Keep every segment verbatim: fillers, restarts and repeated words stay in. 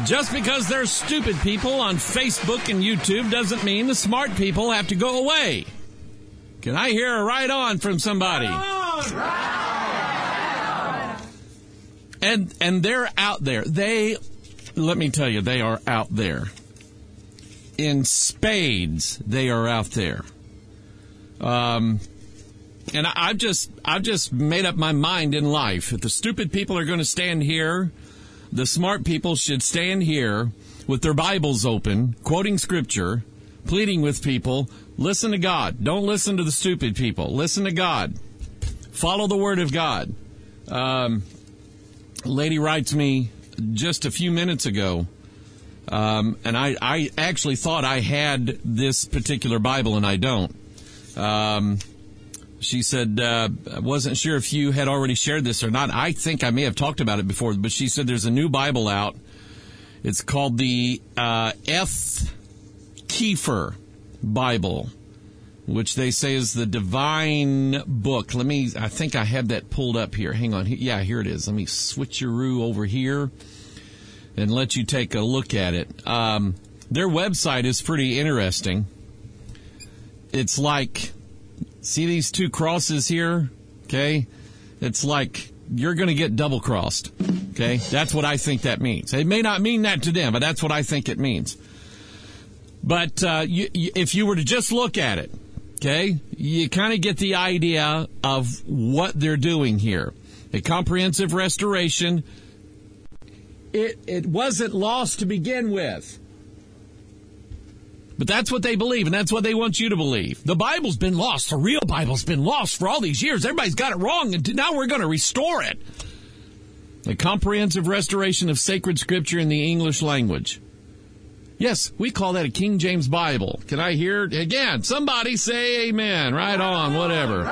Just because there's stupid people on Facebook and YouTube doesn't mean the smart people have to go away. Can I hear a right on from somebody? Right on! Right on! And, and they're out there. They, let me tell you, they are out there. In spades, they are out there. Um, and I, I've just, I've just made up my mind in life. If the stupid people are going to stand here, the smart people should stand here with their Bibles open, quoting Scripture, pleading with people. Listen to God. Don't listen to the stupid people. Listen to God. Follow the Word of God. Um, a lady writes me just a few minutes ago, um, and I, I actually thought I had this particular Bible, and I don't. Um, she said, uh, I wasn't sure if you had already shared this or not. I think I may have talked about it before, but she said there's a new Bible out. It's called the uh, F. Kiefer Bible, which they say is the divine book. Let me, I think I have that pulled up here. Hang on. Yeah, here it is. Let me switcheroo over here and let you take a look at it. Um, their website is pretty interesting. It's like, see these two crosses here? Okay. It's like you're going to get double crossed. Okay. That's what I think that means. It may not mean that to them, but that's what I think it means. But uh, you, you, if you were to just look at it, okay, you kind of get the idea of what they're doing here. A comprehensive restoration. It, it wasn't lost to begin with. But that's what they believe, and that's what they want you to believe. The Bible's been lost. The real Bible's been lost for all these years. Everybody's got it wrong, and now we're going to restore it. A comprehensive restoration of sacred Scripture in the English language. Yes, we call that a King James Bible. Can I hear, again, somebody say amen, right on, whatever.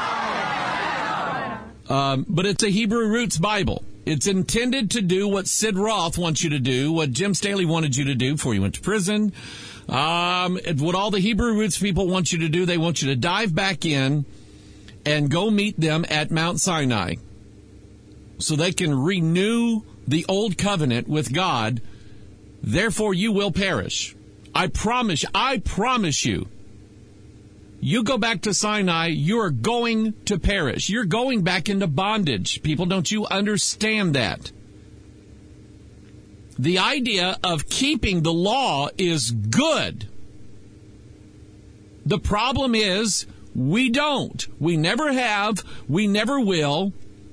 Um, but it's a Hebrew roots Bible. It's intended to do what Sid Roth wants you to do, what Jim Staley wanted you to do before you went to prison. Um, what all the Hebrew roots people want you to do, they want you to dive back in and go meet them at Mount Sinai so they can renew the old covenant with God. Therefore, you will perish. I promise, I promise you. You go back to Sinai, you're going to perish. You're going back into bondage. People, don't you understand that? The idea of keeping the law is good. The problem is, we don't. We never have. We never will.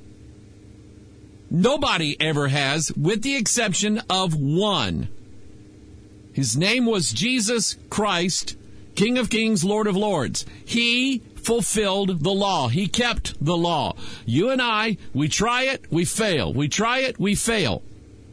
Nobody ever has, with the exception of one. His name was Jesus Christ, King of Kings, Lord of Lords. He fulfilled the law. He kept the law. You and I, we try it, we fail. We try it, we fail.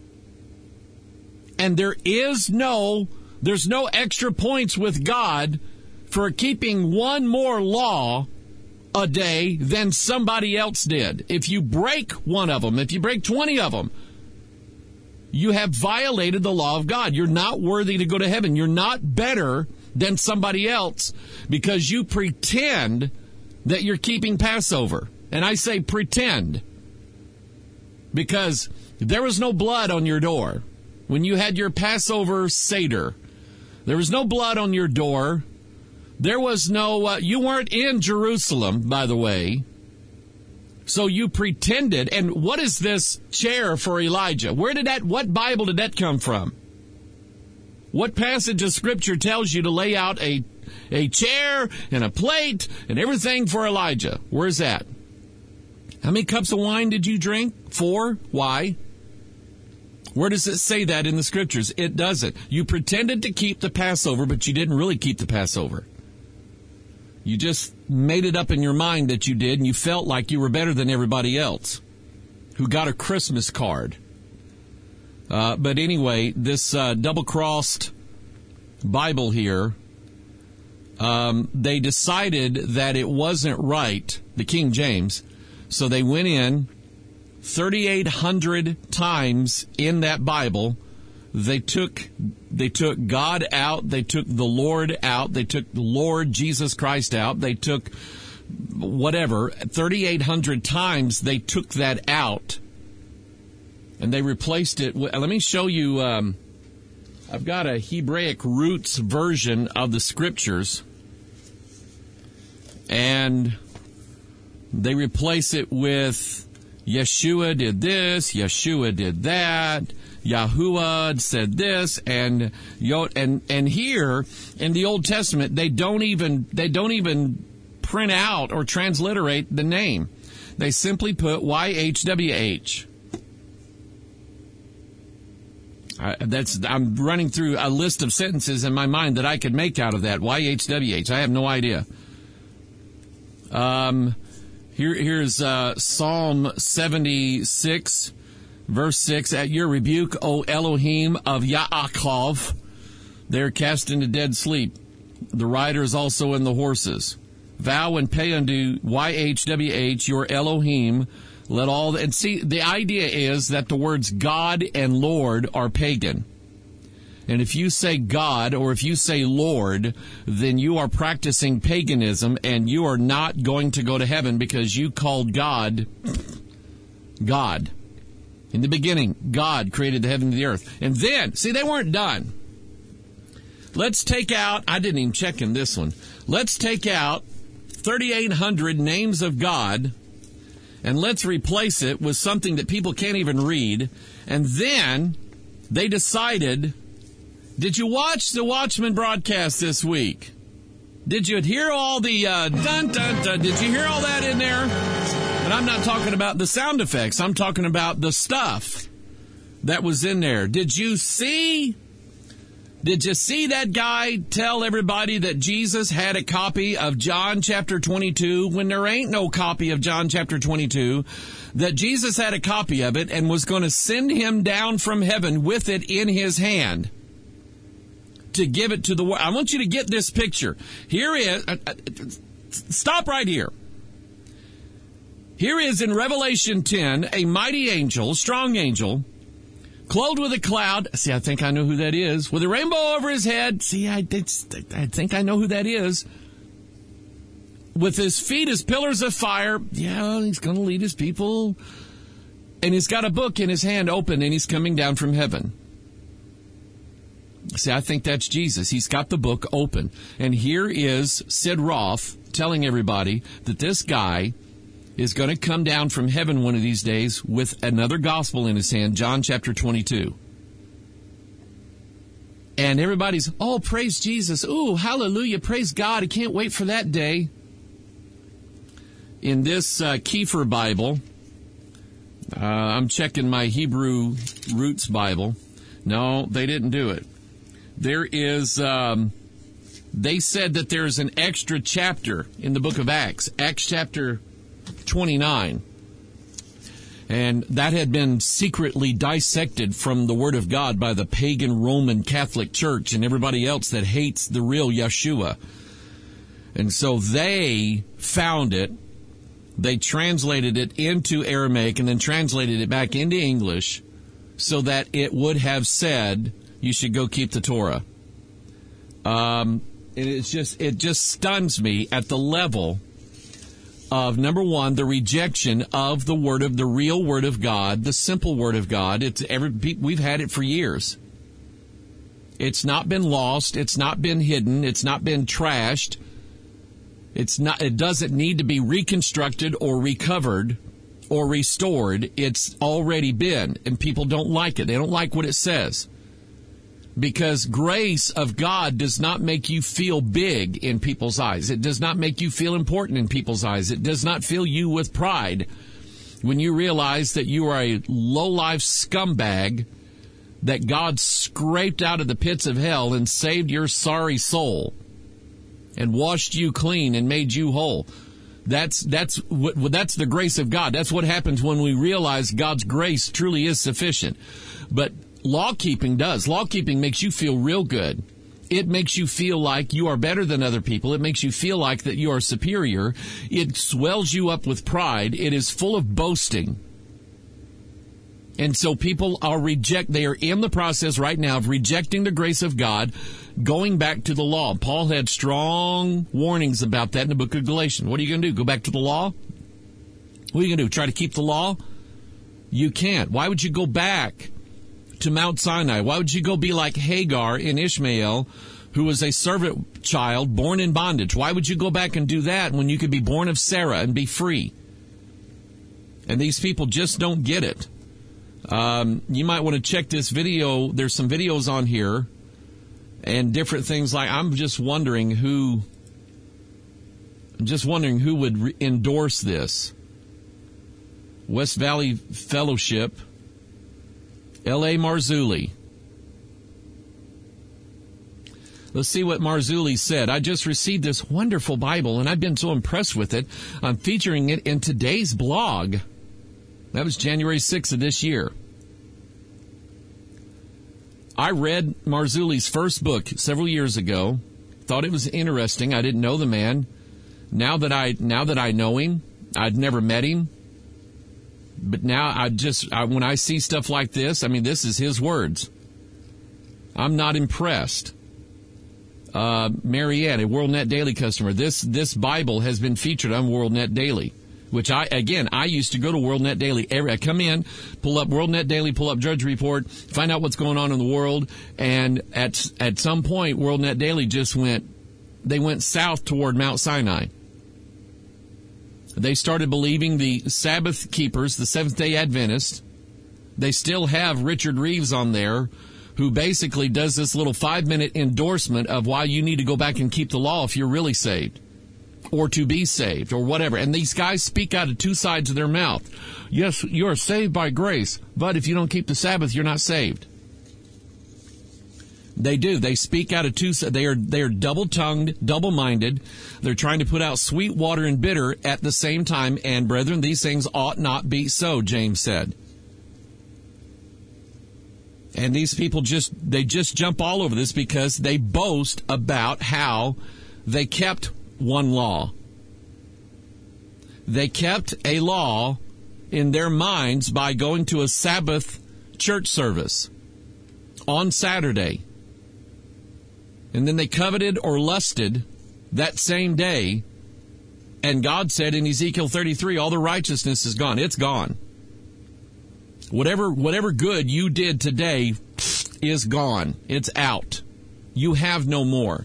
And there is no, there's no extra points with God for keeping one more law a day than somebody else did. If you break one of them, if you break twenty of them, you have violated the law of God. You're not worthy to go to heaven. You're not better than somebody else because you pretend that you're keeping Passover. And I say pretend because there was no blood on your door. When you had your Passover Seder, there was no blood on your door. There was no, uh, you weren't in Jerusalem, by the way. So you pretended. And what is this chair for Elijah? Where did that, what Bible did that come from? What passage of Scripture tells you to lay out a, a chair and a plate and everything for Elijah? Where's that? How many cups of wine did you drink? Four. Why? Where does it say that in the Scriptures? It doesn't. You pretended to keep the Passover, but you didn't really keep the Passover. You just made it up in your mind that you did, and you felt like you were better than everybody else who got a Christmas card. Uh, but anyway, this uh, double-crossed Bible here, um, they decided that it wasn't right, the King James, so they went in thirty-eight hundred times in that Bible. They took they took God out. They took the Lord out. They took the Lord Jesus Christ out. They took whatever. thirty-eight hundred times they took that out. And they replaced it with, let me show you, um, I've got a Hebraic roots version of the scriptures. And they replace it with Yeshua did this, Yeshua did that, Yahuwah said this, and and and here in the Old Testament they don't even they don't even print out or transliterate the name. They simply put Y H W H. I, that's I'm running through a list of sentences in my mind that I could make out of that. Y H W H. I have no idea. Um, here, here's uh, Psalm seventy-six, verse six. At your rebuke, O Elohim of Yaakov, they're cast into dead sleep. The riders also and the horses. Vow and pay unto Y H W H, your Elohim. Let all the, and see, the idea is that the words God and Lord are pagan. And if you say God or if you say Lord, then you are practicing paganism and you are not going to go to heaven because you called God God. In the beginning, God created the heaven and the earth. And then, see, they weren't done. Let's take out, I didn't even check in this one. Let's take out thirty-eight hundred names of God and let's replace it with something that people can't even read. And then they decided... Did you watch the Watchmen broadcast this week? Did you hear all the uh, dun dun dun? Did you hear all that in there? And I'm not talking about the sound effects. I'm talking about the stuff that was in there. Did you see? Did you see that guy tell everybody that Jesus had a copy of John chapter twenty-two when there ain't no copy of John chapter twenty-two? That Jesus had a copy of it and was going to send him down from heaven with it in his hand to give it to the world. I want you to get this picture. Here is, uh, uh, stop right here. Here is in Revelation ten, a mighty angel, strong angel, clothed with a cloud. See, I think I know who that is. With a rainbow over his head. See, I, I think I know who that is. With his feet as pillars of fire. Yeah, he's going to lead his people. And he's got a book in his hand open, and he's coming down from heaven. See, I think that's Jesus. He's got the book open. And here is Sid Roth telling everybody that this guy is going to come down from heaven one of these days with another gospel in his hand, John chapter twenty-two. And everybody's, oh, praise Jesus. Ooh, hallelujah, praise God. I can't wait for that day. In this uh, Kiefer Bible, uh, I'm checking my Hebrew Roots Bible. No, they didn't do it. There is, um, they said that there's an extra chapter in the book of Acts, Acts chapter twenty-nine. And that had been secretly dissected from the Word of God by the pagan Roman Catholic Church and everybody else that hates the real Yeshua. And so they found it. They translated it into Aramaic and then translated it back into English so that it would have said, you should go keep the Torah. Um, it is just it just stuns me at the level of, number one, the rejection of the word of the real Word of God, the simple Word of God. It's every we've had it for years. It's not been lost. It's not been hidden. It's not been trashed. It's not. It doesn't need to be reconstructed or recovered or restored. It's already been, and people don't like it. They don't like what it says. Because grace of God does not make you feel big in people's eyes. It does not make you feel important in people's eyes. It does not fill you with pride when you realize that you are a low-life scumbag that God scraped out of the pits of hell and saved your sorry soul and washed you clean and made you whole. That's that's what that's the grace of God. That's what happens when we realize God's grace truly is sufficient. But law-keeping does. Law-keeping makes you feel real good. It makes you feel like you are better than other people. It makes you feel like that you are superior. It swells you up with pride. It is full of boasting. And so people are reject. They are in the process right now of rejecting the grace of God, going back to the law. Paul had strong warnings about that in the book of Galatians. What are you going to do? Go back to the law? What are you going to do? Try to keep the law? You can't. Why would you go back to Mount Sinai? Why would you go be like Hagar in Ishmael, who was a servant child born in bondage? Why would you go back and do that when you could be born of Sarah and be free? And these people just don't get it. Um, you might want to check this video. There's some videos on here and different things like, I'm just wondering who, I'm just wondering who would re- endorse this. West Valley Fellowship, L A Marzulli. Let's see what Marzulli said. I just received this wonderful Bible, and I've been so impressed with it. I'm featuring it in today's blog. That was January sixth of this year. I read Marzulli's first book several years ago. Thought it was interesting. I didn't know the man. Now that I now that I know him, I'd never met him. But now I just, I, when I see stuff like this, I mean, this is his words. I'm not impressed. Uh, Marianne, a WorldNet Daily customer. This, this Bible has been featured on WorldNet Daily, which I, again, I used to go to WorldNet Daily. Every, I come in, pull up WorldNet Daily, pull up Drudge Report, find out what's going on in the world. And at, at some point, WorldNet Daily just went, they went south toward Mount Sinai. They started believing the Sabbath keepers, the Seventh-day Adventists. They still have Richard Reeves on there, who basically does this little five-minute endorsement of why you need to go back and keep the law if you're really saved, or to be saved, or whatever. And these guys speak out of two sides of their mouth. Yes, you're saved by grace, but if you don't keep the Sabbath, you're not saved. They do. They speak out of two. They are they are double-tongued, double-minded. They're trying to put out sweet water and bitter at the same time. And brethren, these things ought not be so, James said. And these people just they just jump all over this because they boast about how they kept one law. They kept a law in their minds by going to a Sabbath church service on Saturday. And then they coveted or lusted that same day. And God said in Ezekiel thirty-three, all the righteousness is gone. It's gone. Whatever, whatever good you did today is gone. It's out. You have no more.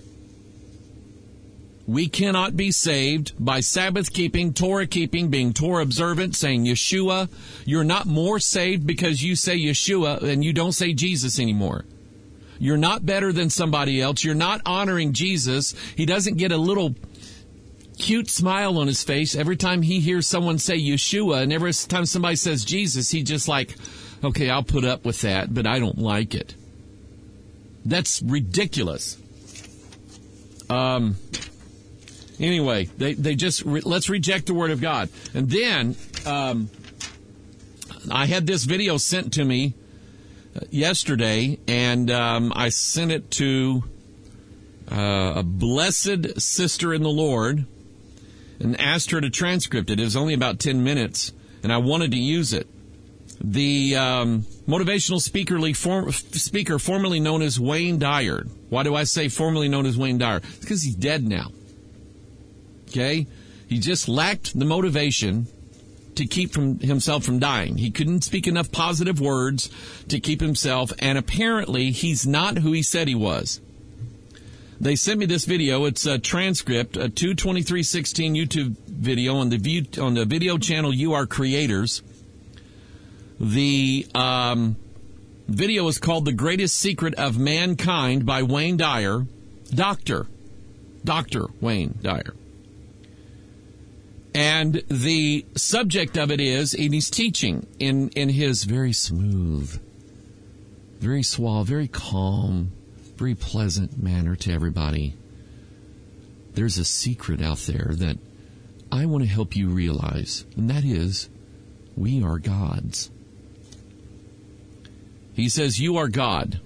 We cannot be saved by Sabbath keeping, Torah keeping, being Torah observant, saying Yeshua. You're not more saved because you say Yeshua and you don't say Jesus anymore. You're not better than somebody else. You're not honoring Jesus. He doesn't get a little cute smile on his face every time he hears someone say Yeshua, and every time somebody says Jesus, he just like, okay, I'll put up with that, but I don't like it. That's ridiculous. Um. Anyway, they, they just, re, let's reject the Word of God. And then, um, I had this video sent to me yesterday, and um, I sent it to uh, a blessed sister in the Lord and asked her to transcript it. It was only about ten minutes, and I wanted to use it. The um, motivational speaker, form, speaker formerly known as Wayne Dyer. Why do I say formerly known as Wayne Dyer? It's because he's dead now. Okay? He just lacked the motivation to keep from himself from dying. He couldn't speak enough positive words to keep himself, and apparently he's not who he said he was. They sent me this video. It's a transcript, a two twenty-three sixteen YouTube video on the view, on the video channel You Are Creators. The um, video is called The Greatest Secret of Mankind by Wayne Dyer, Doctor, Doctor Wayne Dyer. And the subject of it is, and he's teaching in, in his very smooth, very suave, very calm, very pleasant manner to everybody. There's a secret out there that I want to help you realize, and that is, we are gods. He says, you are God.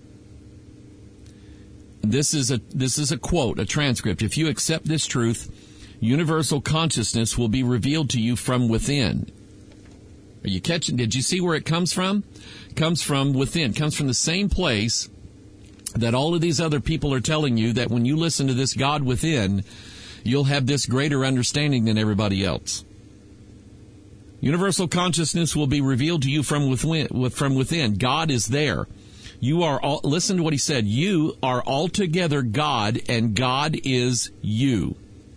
This is a, this is a quote, a transcript. If you accept this truth, universal consciousness will be revealed to you from within. Are you catching? Did you see where it comes from? It comes from within. It comes from the same place that all of these other people are telling you that when you listen to this God within, you'll have this greater understanding than everybody else. Universal consciousness will be revealed to you from within. From within. God is there. You are all, listen to what he said. You are altogether God, and God is you.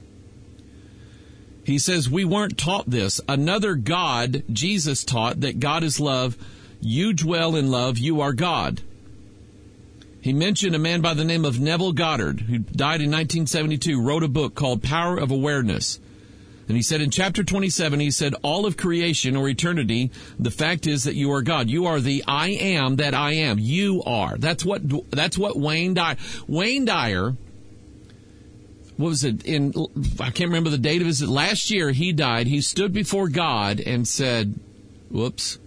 He says, we weren't taught this. Another God, Jesus taught that God is love. You dwell in love. You are God. He mentioned a man by the name of Neville Goddard, who died in nineteen seventy-two, wrote a book called Power of Awareness. And he said in chapter twenty-seven, he said, all of creation or eternity, the fact is that you are God. You are the I am that I am. You are. That's what, that's what Wayne Dyer, Wayne Dyer, what was it, in, I can't remember the date of his, last year he died. He stood before God and said, whoops.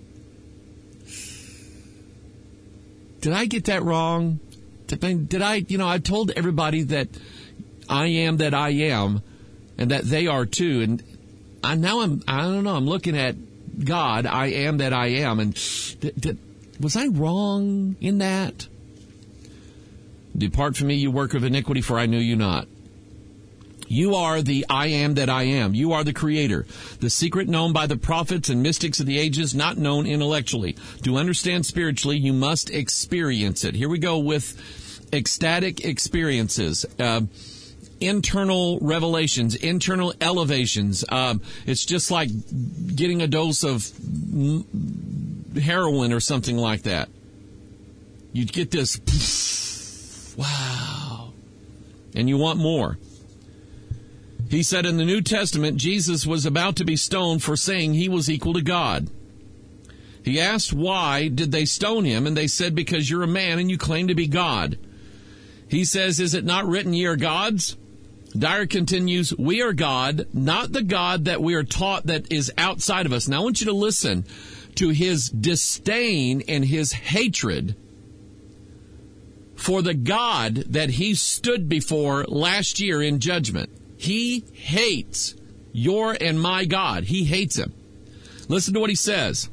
Did I get that wrong? Did I, did I, you know, I told everybody that I am that I am, and that they are too. And I now I'm, I don't know, I'm looking at God, I am that I am. And th- th- was I wrong in that? Depart from me, you worker of iniquity, for I knew you not. You are the I am that I am. You are the creator. The secret known by the prophets and mystics of the ages, not known intellectually. To understand spiritually, you must experience it. Here we go with ecstatic experiences. Uh, internal revelations, internal elevations. Um, it's just like getting a dose of heroin or something like that. You get this, wow, and you want more. He said in the New Testament, Jesus was about to be stoned for saying he was equal to God. He asked, why did they stone him? And they said, because you're a man and you claim to be God. He says, is it not written, ye are gods? Dyer continues, we are God, not the God that we are taught that is outside of us. Now I want you to listen to his disdain and his hatred for the God that he stood before last year in judgment. He hates your and my God. He hates him. Listen to what he says.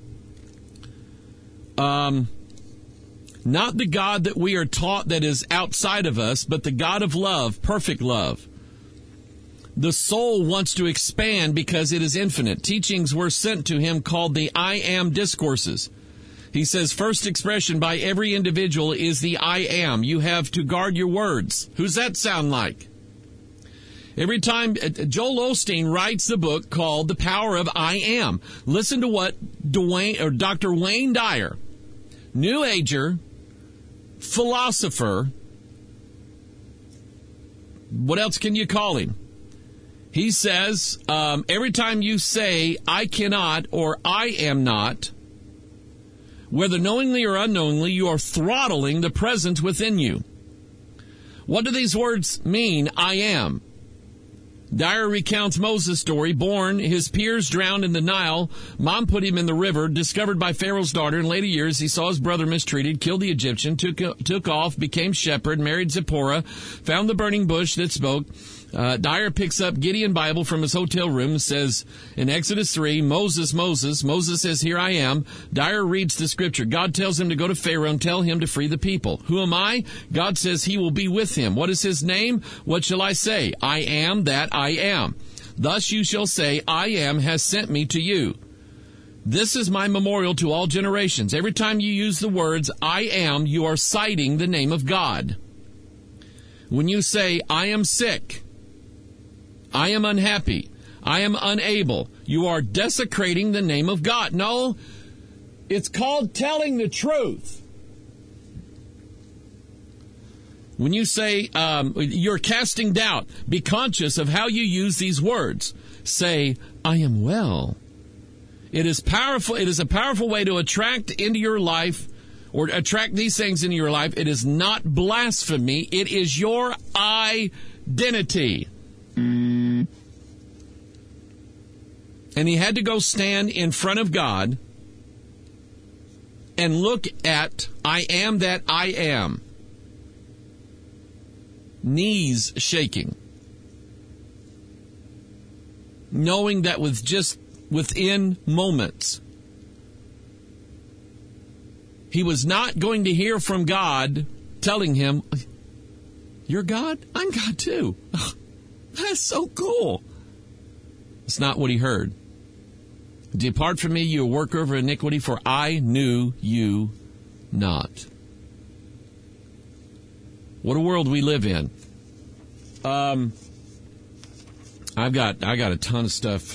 Um, not the God that we are taught that is outside of us, but the God of love, perfect love. The soul wants to expand because it is infinite. Teachings were sent to him called the I am discourses. He says, first expression by every individual is the I am. You have to guard your words. Who's that sound like? Every time Joel Osteen writes a book called The Power of I Am, listen to what Dwayne or Doctor Wayne Dyer, New Ager, philosopher, what else can you call him? He says, um, every time you say, I cannot or I am not, whether knowingly or unknowingly, you are throttling the presence within you. What do these words mean, I am? Dyer recounts Moses' story. Born, his peers drowned in the Nile. Mom put him in the river, discovered by Pharaoh's daughter. In later years, he saw his brother mistreated, killed the Egyptian, took took off, became shepherd, married Zipporah, found the burning bush that spoke. Uh, Dyer picks up Gideon Bible from his hotel room, says in Exodus three, Moses, Moses. Moses says, here I am. Dyer reads the scripture. God tells him to go to Pharaoh and tell him to free the people. Who am I? God says he will be with him. What is his name? What shall I say? I am that I am. Thus you shall say, I am has sent me to you. This is my memorial to all generations. Every time you use the words I am, you are citing the name of God. When you say, I am sick, I am unhappy, I am unable, you are desecrating the name of God. No, it's called telling the truth. When you say um, you're casting doubt, be conscious of how you use these words. Say, I am well. It is powerful. It is a powerful way to attract into your life or attract these things into your life. It is not blasphemy. It is your identity. And he had to go stand in front of God and look at I am that I am. Knees shaking. Knowing that with just within moments, he was not going to hear from God telling him, you're God? I'm God too. That's so cool. It's not what he heard. Depart from me, you worker of iniquity, for I knew you not. What a world we live in. Um, I've got I got a ton of stuff.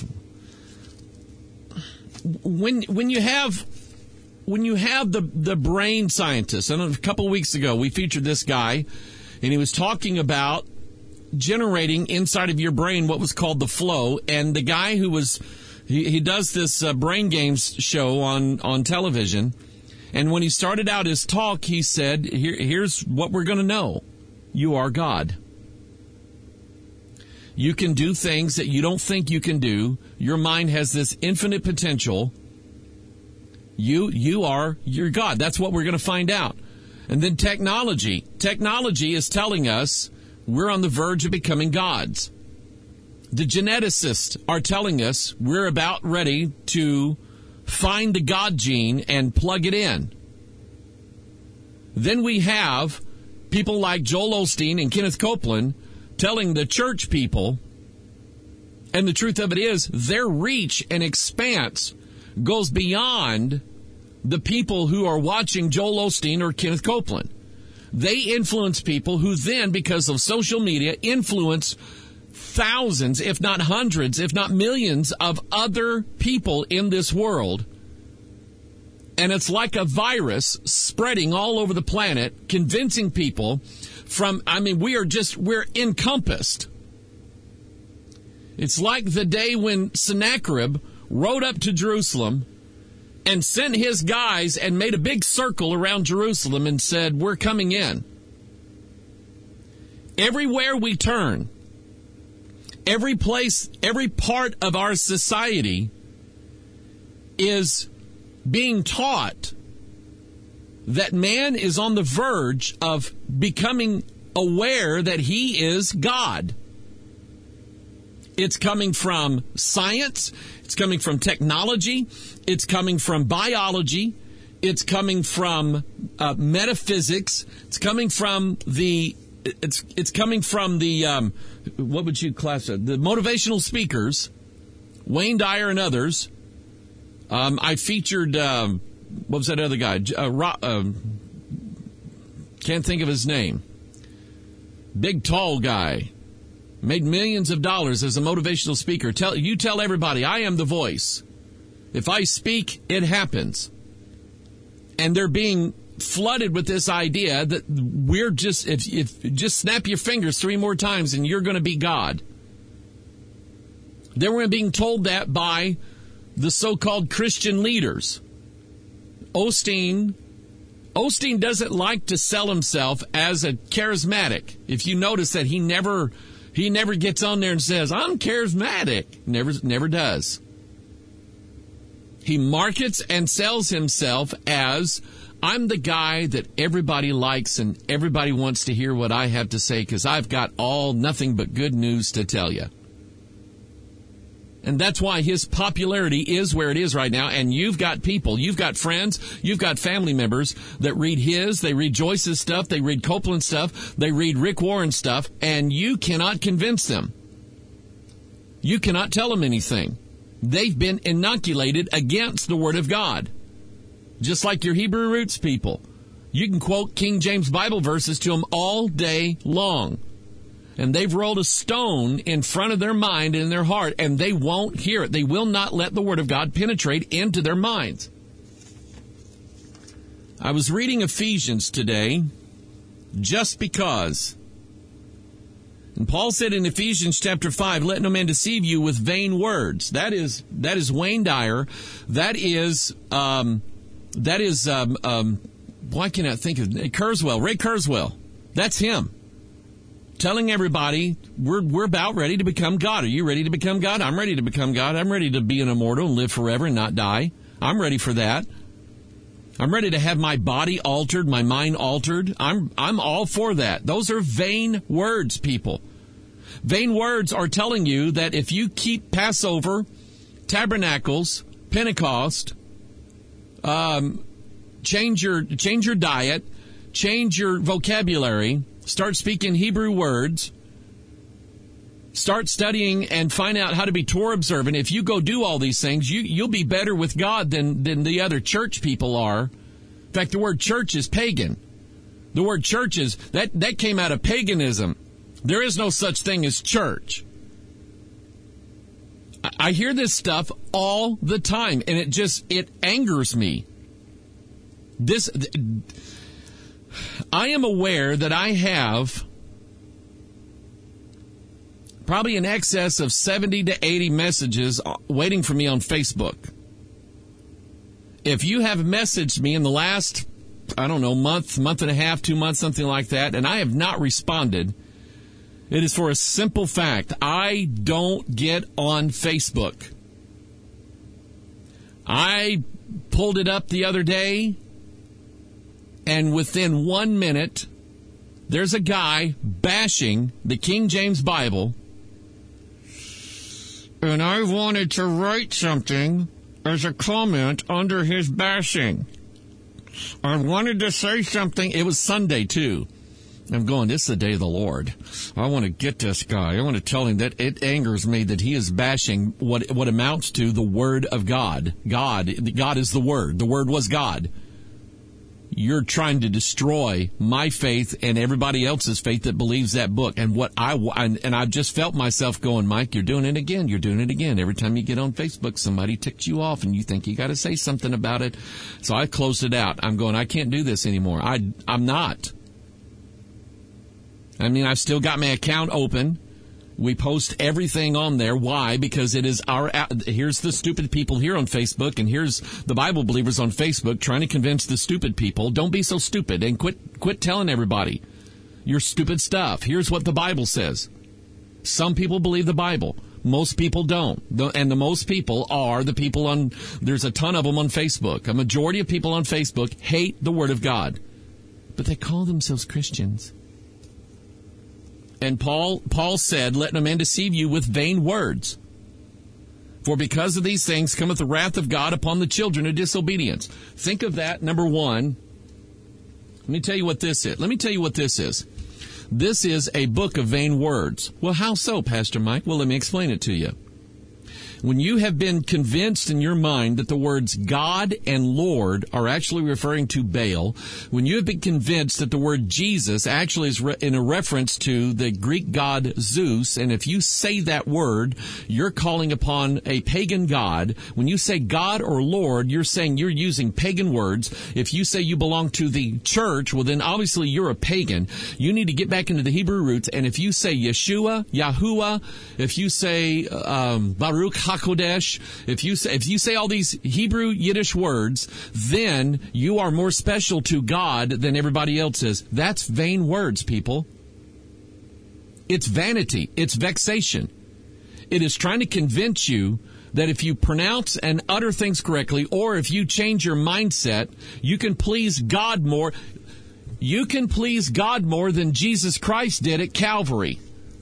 When when you have when you have the the brain scientists, and a couple of weeks ago we featured this guy, and he was talking about generating inside of your brain what was called the flow, and the guy who was he, he does this uh, brain games show on on television. And when he started out his talk, he said, Here, here's what we're going to know. You are God. You can do things that you don't think you can do. Your mind has this infinite potential. You, you are, you're God. That's what we're going to find out. And then technology. Technology is telling us we're on the verge of becoming gods. The geneticists are telling us we're about ready to find the God gene and plug it in. Then we have people like Joel Osteen and Kenneth Copeland telling the church people, and the truth of it is, their reach and expanse goes beyond the people who are watching Joel Osteen or Kenneth Copeland. They influence people who then, because of social media, influence thousands, if not hundreds, if not millions of other people in this world. And it's like a virus spreading all over the planet, convincing people from, I mean, we are just, we're encompassed. It's like the day when Sennacherib rode up to Jerusalem and sent his guys and made a big circle around Jerusalem and said, we're coming in. Everywhere we turn, every place, every part of our society is being taught that man is on the verge of becoming aware that he is God. It's coming from science. It's coming from technology. It's coming from biology. It's coming from uh, metaphysics. It's coming from the. It's it's coming from the. Um, what would you class it? The motivational speakers, Wayne Dyer and others. Um, I featured. Um, what was that other guy? Uh, Ro- uh, can't think of his name. Big tall guy. Made millions of dollars as a motivational speaker. Tell you tell everybody, I am the voice. If I speak, it happens. And they're being flooded with this idea that we're just, if, if just snap your fingers three more times and you're going to be God. Then we're being told that by the so-called Christian leaders. Osteen, Osteen doesn't like to sell himself as a charismatic. If you notice that he never... He never gets on there and says, I'm charismatic. Never, never does. He markets and sells himself as, I'm the guy that everybody likes and everybody wants to hear what I have to say because I've got all nothing but good news to tell you. And that's why his popularity is where it is right now. And you've got people, you've got friends, you've got family members that read his, they read Joyce's stuff, they read Copeland's stuff, they read Rick Warren's stuff, and you cannot convince them. You cannot tell them anything. They've been inoculated against the Word of God. Just like your Hebrew roots people. You can quote King James Bible verses to them all day long. And they've rolled a stone in front of their mind and their heart, and they won't hear it. They will not let the Word of God penetrate into their minds. I was reading Ephesians today, just because. And Paul said in Ephesians chapter five, let no man deceive you with vain words. That is that is Wayne Dyer. That is, um, that is, um, um, why can't I think of it? Kurzweil, Ray Kurzweil. That's him. Telling everybody, we're we're about ready to become God. Are you ready to become God? I'm ready to become God. I'm ready to be an immortal and live forever and not die. I'm ready for that. I'm ready to have my body altered, my mind altered. I'm I'm all for that. Those are vain words, people. Vain words are telling you that if you keep Passover, Tabernacles, Pentecost, um, change your change your diet, change your vocabulary, start speaking Hebrew words, Start studying and find out how to be Torah observant. If you go do all these things, you, you'll be better with God than, than the other church people are. In fact, the word church is pagan. The word church is, that, that came out of paganism. There is no such thing as church. I, I hear this stuff all the time, and it just, it angers me. This, I am aware that I have probably in excess of seventy to eighty messages waiting for me on Facebook. If you have messaged me in the last, I don't know, month, month and a half, two months, something like that, and I have not responded, it is for a simple fact. I don't get on Facebook. I pulled it up the other day, and within one minute, there's a guy bashing the King James Bible, and I wanted to write something as a comment under his bashing. I wanted to say something. It was Sunday, too. I'm going, this is the day of the Lord. I want to get this guy. I want to tell him that it angers me that he is bashing what what amounts to the Word of God. God, God is the Word. The Word was God. You're trying to destroy my faith and everybody else's faith that believes that book. And what I and, and I've just felt myself going, Mike, you're doing it again. You're doing it again. Every time you get on Facebook, somebody ticks you off, and you think you got to say something about it. So I closed it out. I'm going, I can't do this anymore. I I'm not. I mean, I've still got my account open. We post everything on there. Why? Because it is our, here's the stupid people here on Facebook, and here's the Bible believers on Facebook trying to convince the stupid people, don't be so stupid, and quit, quit telling everybody your stupid stuff. Here's what the Bible says. Some people believe the Bible. Most people don't. And the most people are the people on, there's a ton of them on Facebook. A majority of people on Facebook hate the Word of God. But they call themselves Christians. And Paul Paul said, let no man deceive you with vain words. For because of these things cometh the wrath of God upon the children of disobedience. Think of that, number one. Let me tell you what this is. Let me tell you what this is. This is a book of vain words. Well, how so, Pastor Mike? Well, let me explain it to you. When you have been convinced in your mind that the words God and Lord are actually referring to Baal, when you have been convinced that the word Jesus actually is re- in a reference to the Greek god Zeus, and if you say that word, you're calling upon a pagan god. When you say God or Lord, you're saying you're using pagan words. If you say you belong to the church, well, then obviously you're a pagan. You need to get back into the Hebrew roots, and if you say Yeshua, Yahuwah, if you say um, Baruch HaKodesh, if you say, if you say all these Hebrew Yiddish words, then you are more special to God than everybody else is. That's vain words, people. It's vanity. It's vexation. It is trying to convince you that if you pronounce and utter things correctly, or if you change your mindset, you can please God more. You can please God more than Jesus Christ did at Calvary.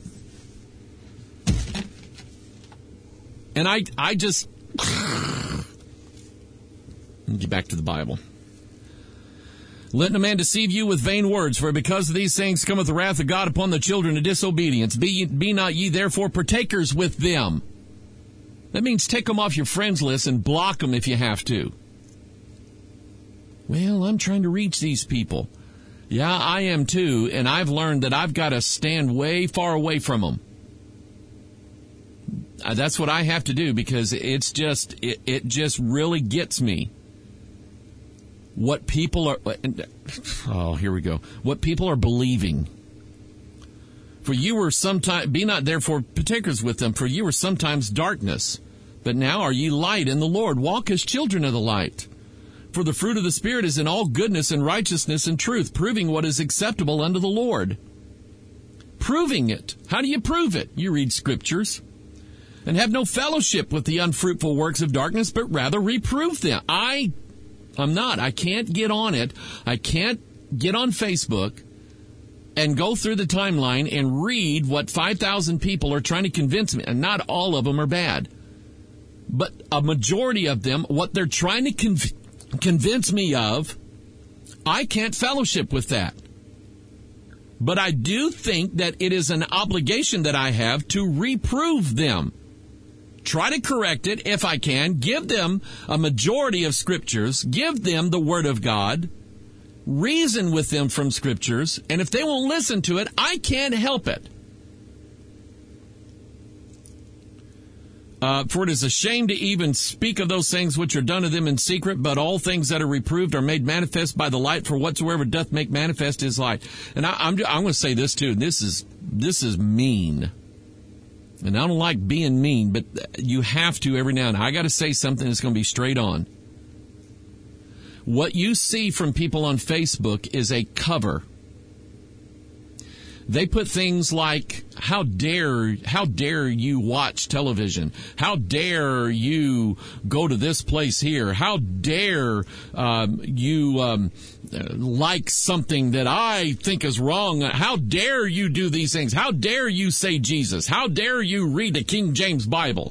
And I, I just, get back to the Bible. Let no man deceive you with vain words, for because of these things cometh the wrath of God upon the children of disobedience. Be, be not ye therefore partakers with them. That means take them off your friends list and block them if you have to. Well, I'm trying to reach these people. Yeah, I am too, and I've learned that I've got to stand way far away from them. Uh, that's what I have to do, because it's just, it, it just really gets me. What people are, oh, here we go. What people are believing. For you were sometimes, be not therefore partakers with them, for you were sometimes darkness. But now are ye light in the Lord. Walk as children of the light. For the fruit of the Spirit is in all goodness and righteousness and truth, proving what is acceptable unto the Lord. Proving it. How do you prove it? You read scriptures. And have no fellowship with the unfruitful works of darkness, but rather reprove them. I, I'm not. I can't get on it. I can't get on Facebook and go through the timeline and read what five thousand people are trying to convince me. And not all of them are bad. But a majority of them, what they're trying to conv- convince me of, I can't fellowship with that. But I do think that it is an obligation that I have to reprove them. Try to correct it if I can. Give them a majority of scriptures. Give them the Word of God. Reason with them from scriptures. And if they won't listen to it, I can't help it. Uh, for it is a shame to even speak of those things which are done to them in secret, but all things that are reproved are made manifest by the light, for whatsoever doth make manifest is light. And I, I'm, I'm going to say this too. This is, this is mean. And I don't like being mean, but you have to every now and then. I got to say something that's going to be straight on. What you see from people on Facebook is a cover. They put things like, how dare, how dare you watch television? How dare you go to this place here? How dare um, you um, like something that I think is wrong? How dare you do these things? How dare you say Jesus? How dare you read the King James Bible?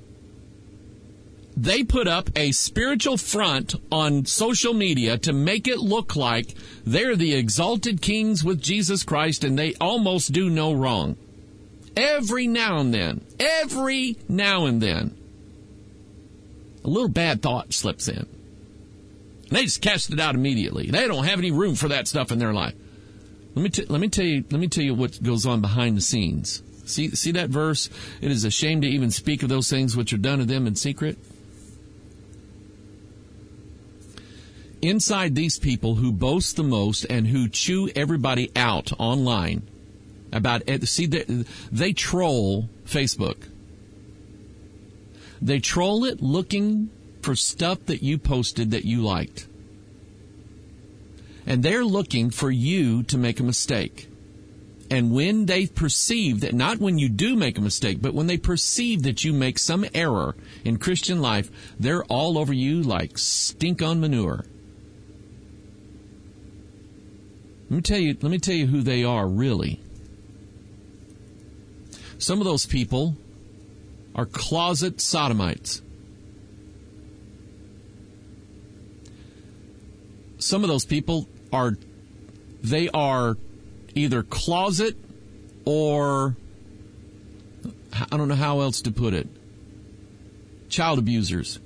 They put up a spiritual front on social media to make it look like they're the exalted kings with Jesus Christ and they almost do no wrong. Every now and then, every now and then, a little bad thought slips in. And they just cast it out immediately. They don't have any room for that stuff in their life. Let me t- let me tell you let me tell you what goes on behind the scenes. See see that verse? It is a shame to even speak of those things which are done to them in secret. Inside these people who boast the most and who chew everybody out online about it, see, they, they troll Facebook. They troll it looking for stuff that you posted that you liked. And they're looking for you to make a mistake. And when they perceive that, not when you do make a mistake, but when they perceive that you make some error in Christian life, they're all over you like stink on manure. Let me tell you, let me tell you who they are, really. Some of those people are closet sodomites. Some of those people are, they are either closet or, I don't know how else to put it, child abusers.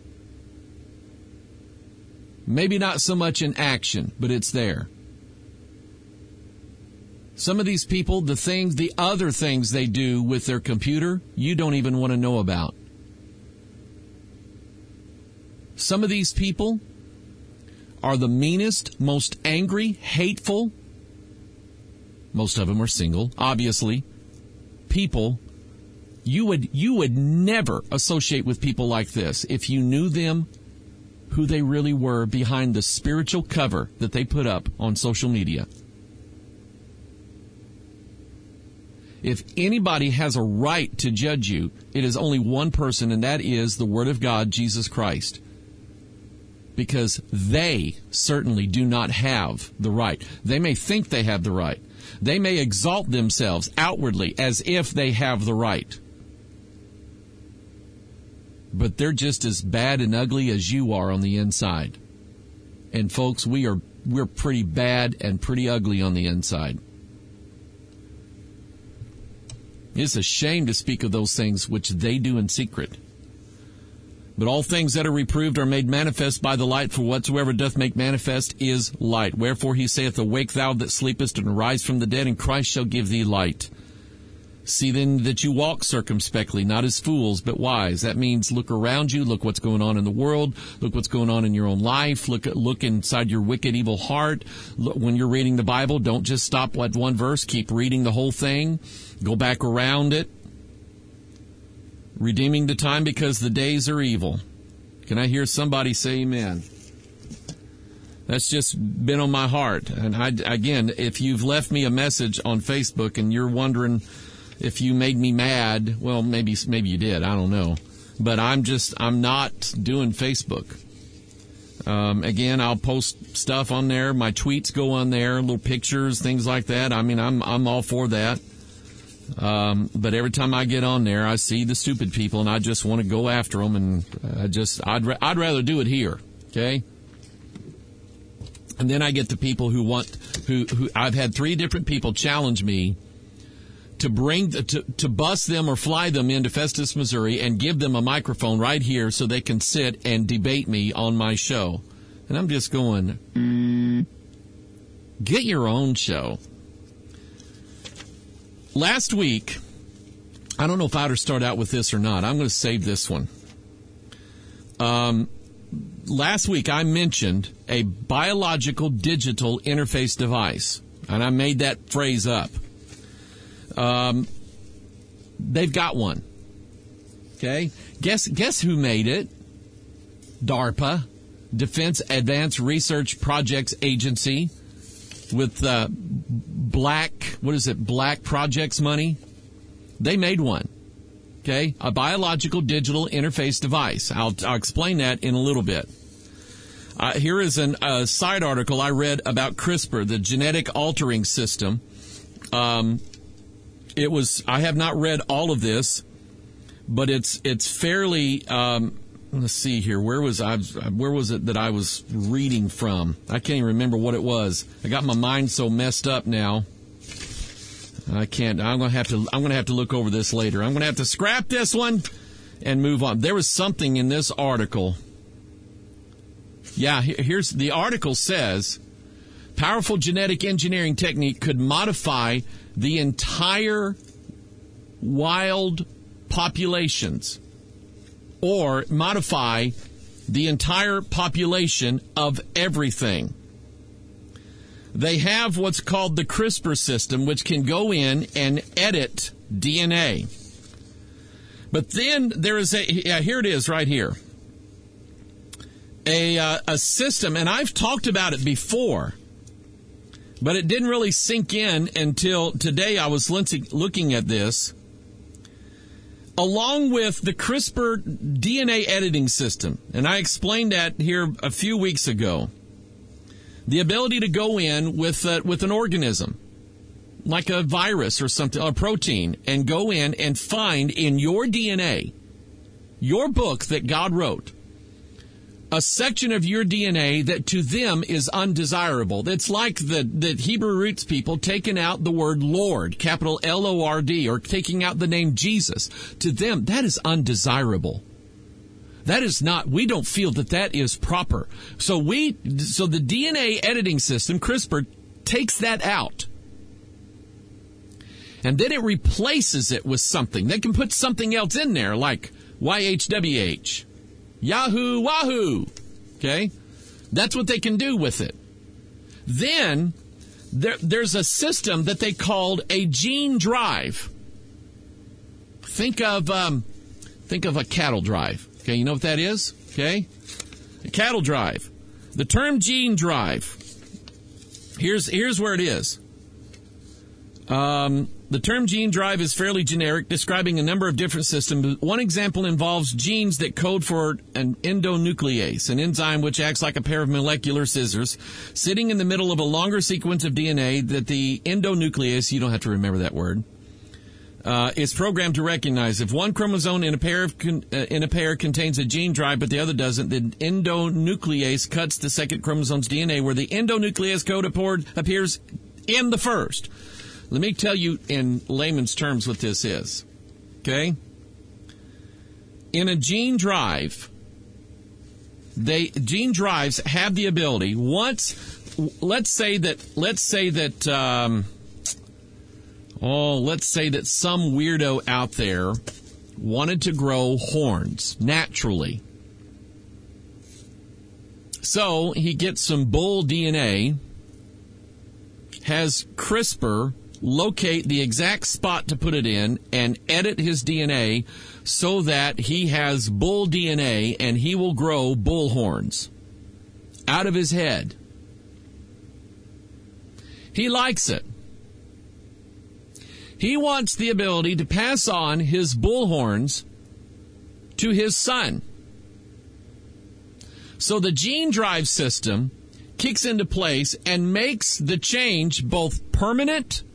Maybe not so much in action, but it's there. Some of these people, the things, the other things they do with their computer, you don't even want to know about. Some of these people are the meanest, most angry, hateful, most of them are single, obviously, people. You would, you would never associate with people like this if you knew them, who they really were behind the spiritual cover that they put up on social media. If anybody has a right to judge you, it is only one person, and that is the Word of God, Jesus Christ. Because they certainly do not have the right. They may think they have the right. They may exalt themselves outwardly as if they have the right. But they're just as bad and ugly as you are on the inside. And folks, we are we're pretty bad and pretty ugly on the inside. It's a shame to speak of those things which they do in secret. But all things that are reproved are made manifest by the light, for whatsoever doth make manifest is light. Wherefore he saith, Awake thou that sleepest, and arise from the dead, and Christ shall give thee light. See then that you walk circumspectly, not as fools, but wise. That means look around you, look what's going on in the world, look what's going on in your own life, look look inside your wicked, evil heart. Look, when you're reading the Bible, don't just stop at one verse, keep reading the whole thing. Go back around it. Redeeming the time because the days are evil. Can I hear somebody say amen? That's just been on my heart. And I, again, if you've left me a message on Facebook and you're wondering if you made me mad, well, maybe maybe you did. I don't know. But I'm just, I'm not doing Facebook. Um, again, I'll post stuff on there. My tweets go on there, little pictures, things like that. I mean, I'm I'm all for that. Um, but every time I get on there, I see the stupid people, and I just want to go after them. And I just, I'd I'd rather do it here. Okay. And then I get the people who want, who, who I've had three different people challenge me to bring, the, to, to bus them or fly them into Festus, Missouri and give them a microphone right here so they can sit and debate me on my show. And I'm just going, mm, get your own show. Last week, I don't know if I ought to start out with this or not. I'm going to save this one. Um, last week I mentioned a biological digital interface device, and I made that phrase up. Um, they've got one. Okay, guess guess who made it? DARPA, Defense Advanced Research Projects Agency, with uh, black what is it? Black Projects money. They made one. Okay, a biological digital interface device. I'll, I'll explain that in a little bit. Uh, here is a uh, side article I read about CRISPR, the genetic altering system. Um, it was. I have not read all of this, but it's it's fairly. Um, let's see here. Where was I? Where was it that I was reading from? I can't even remember what it was. I got my mind so messed up now. I can't. I'm going to have to. I'm going to have to look over this later. I'm going to have to scrap this one and move on. There was something in this article. Yeah, here's the article says, powerful genetic engineering technique could modify the entire wild populations, or modify the entire population of everything. They have what's called the CRISPR system, which can go in and edit D N A. But then there is a, yeah, here it is right here. A, uh, a system, and I've talked about it before, but it didn't really sink in until today. I was looking at this. Along with the CRISPR D N A editing system, and I explained that here a few weeks ago. The ability to go in with uh, with an organism, like a virus or something, a protein, and go in and find in your D N A, your book that God wrote, a section of your D N A that to them is undesirable. It's like the, the Hebrew roots people taking out the word Lord, capital L O R D, or taking out the name Jesus. To them, that is undesirable. That is not, we don't feel that that is proper. So we, so the D N A editing system, CRISPR, takes that out. And then it replaces it with something. They can put something else in there, like Y H W H. Yahoo Wahoo. Okay? That's what they can do with it. Then, there, there's a system that they called a gene drive. Think of, um, think of a cattle drive. Okay, you know what that is? Okay? A cattle drive. The term gene drive. Here's here's where it is. Um, the term gene drive is fairly generic, describing a number of different systems. One example involves genes that code for an endonuclease, an enzyme which acts like a pair of molecular scissors, sitting in the middle of a longer sequence of D N A that the endonuclease, you don't have to remember that word, Uh, is programmed to recognize. If one chromosome in a pair of con- uh, in a pair contains a gene drive but the other doesn't, the endonuclease cuts the second chromosome's D N A where the endonuclease code appears in the first. Let me tell you in layman's terms what this is. Okay? In a gene drive, they gene drives have the ability once. Let's say that. Let's say that. Um, Oh, let's say that some weirdo out there wanted to grow horns naturally. So he gets some bull D N A, has CRISPR locate the exact spot to put it in, and edit his D N A so that he has bull D N A and he will grow bull horns out of his head. He likes it. He wants the ability to pass on his bull horns to his son. So the gene drive system kicks into place and makes the change both permanent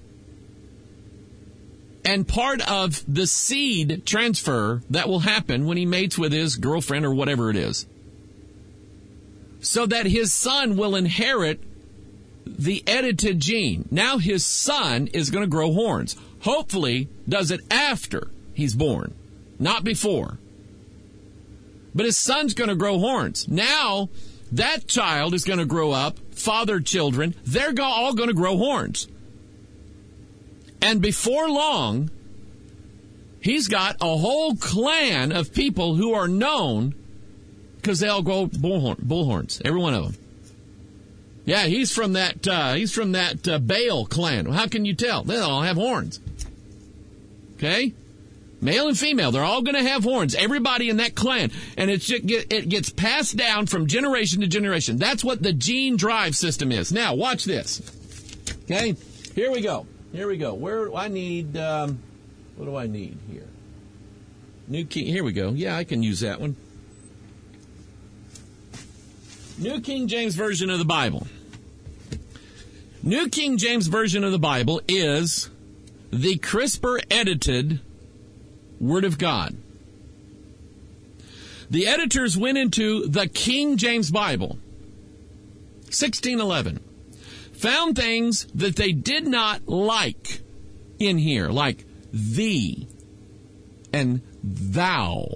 and part of the seed transfer that will happen when he mates with his girlfriend or whatever it is. So that his son will inherit the edited gene. Now his son is going to grow horns. Hopefully does it after he's born, not before. But his son's going to grow horns. Now that child is going to grow up, father children, they're all going to grow horns. And before long, he's got a whole clan of people who are known because they all grow bullhorn, bullhorns, every one of them. Yeah, he's from that. Uh, he's from that uh, Baal clan. Well, how can you tell? They all have horns. Okay, male and female, they're all going to have horns. Everybody in that clan, and it's just get, it gets passed down from generation to generation. That's what the gene drive system is. Now, watch this. Okay, here we go. Here we go. Where do I need? Um, what do I need here? New King. Here we go. Yeah, I can use that one. New King James Version of the Bible. New King James Version of the Bible is the CRISPR-edited Word of God. The editors went into the King James Bible, sixteen eleven, found things that they did not like in here, like thee and thou,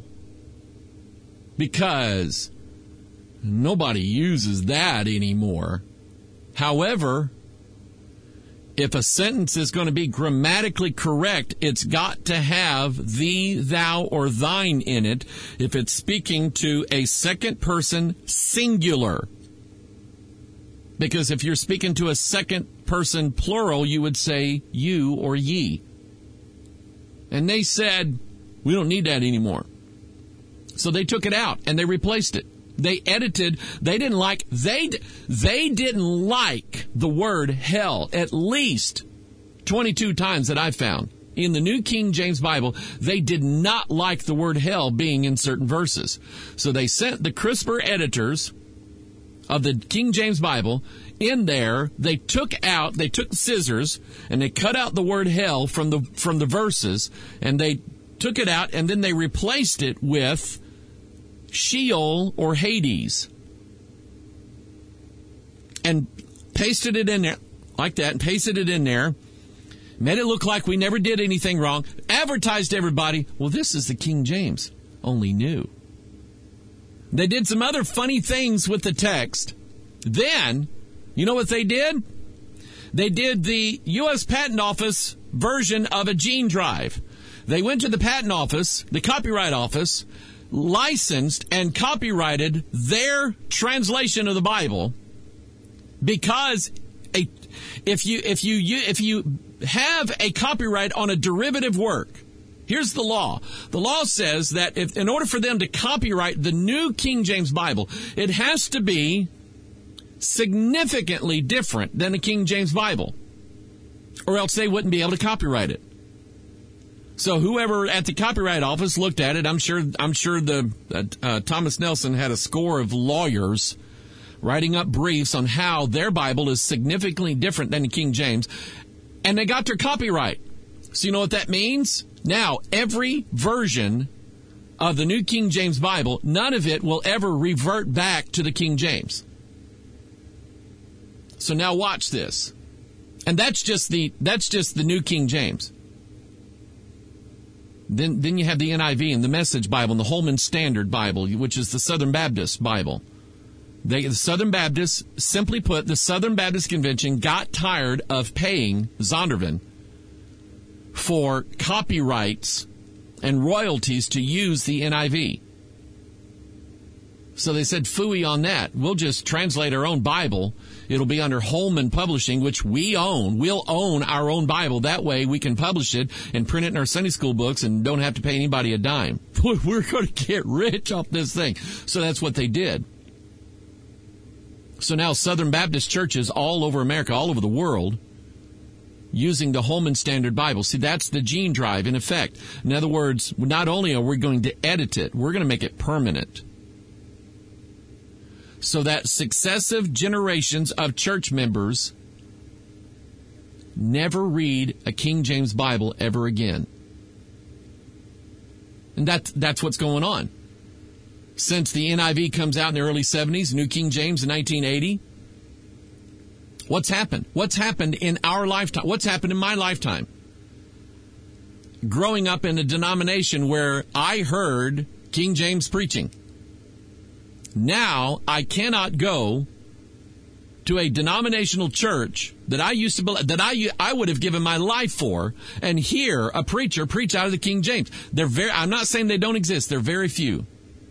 because nobody uses that anymore. However, if a sentence is going to be grammatically correct, it's got to have thee, thou, or thine in it if it's speaking to a second person singular. Because if you're speaking to a second person plural, you would say you or ye. And they said, we don't need that anymore. So they took it out and they replaced it. They edited, they didn't like, they, they didn't like the word hell at least twenty-two times that I found. In the New King James Bible, they did not like the word hell being in certain verses. So they sent the CRISPR editors of the King James Bible in there. They took out, they took scissors and they cut out the word hell from the, from the verses, and they took it out and then they replaced it with Sheol or Hades, and pasted it in there like that, and pasted it in there, made it look like we never did anything wrong, advertised to everybody, well, this is the King James, only new. They did some other funny things with the text. Then, you know what they did? They did the U S Patent Office version of a gene drive. They went to the patent office, the copyright office, licensed and copyrighted their translation of the Bible, because a, if you if you if you have a copyright on a derivative work, here's the law. The law says that if, in order for them to copyright the New King James Bible, it has to be significantly different than the King James Bible, or else they wouldn't be able to copyright it. So whoever at the Copyright Office looked at it, I'm sure I'm sure the uh, uh, Thomas Nelson had a score of lawyers writing up briefs on how their Bible is significantly different than the King James, and they got their copyright. So you know what that means? Now, every version of the New King James Bible, none of it will ever revert back to the King James. So now watch this. And that's just the that's just the New King James. Then, then you have the N I V and the Message Bible and the Holman Standard Bible, which is the Southern Baptist Bible. They, the Southern Baptists, simply put, the Southern Baptist Convention got tired of paying Zondervan for copyrights and royalties to use the N I V. So they said, phooey on that. We'll just translate our own Bible. It'll be under Holman Publishing, which we own. We'll own our own Bible. That way we can publish it and print it in our Sunday school books and don't have to pay anybody a dime. We're going to get rich off this thing. So that's what they did. So now Southern Baptist churches all over America, all over the world, using the Holman Standard Bible. See, that's the gene drive in effect. In other words, not only are we going to edit it, we're going to make it permanent. So that successive generations of church members never read a King James Bible ever again. And that, that's what's going on. Since the N I V comes out in the early seventies, New King James in nineteen eighty, What's happened? What's happened in our lifetime? What's happened in my lifetime? Growing up in a denomination where I heard King James preaching. Now I cannot go to a denominational church that I used to believe, that I I would have given my life for, and hear a preacher preach out of the King James. They're very. I'm not saying they don't exist. They're very few.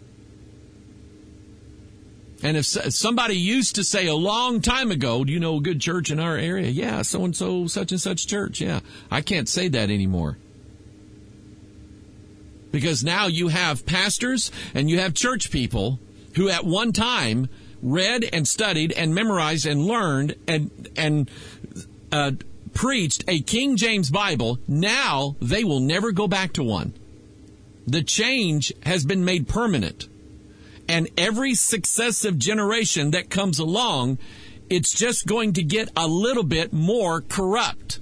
And if somebody used to say a long time ago, "Do you know a good church in our area?" Yeah, so and so, such and such church. Yeah, I can't say that anymore. Because now you have pastors and you have church people who at one time read and studied and memorized and learned and and uh, preached a King James Bible. Now they will never go back to one. The change has been made permanent. And every successive generation that comes along, it's just going to get a little bit more corrupt.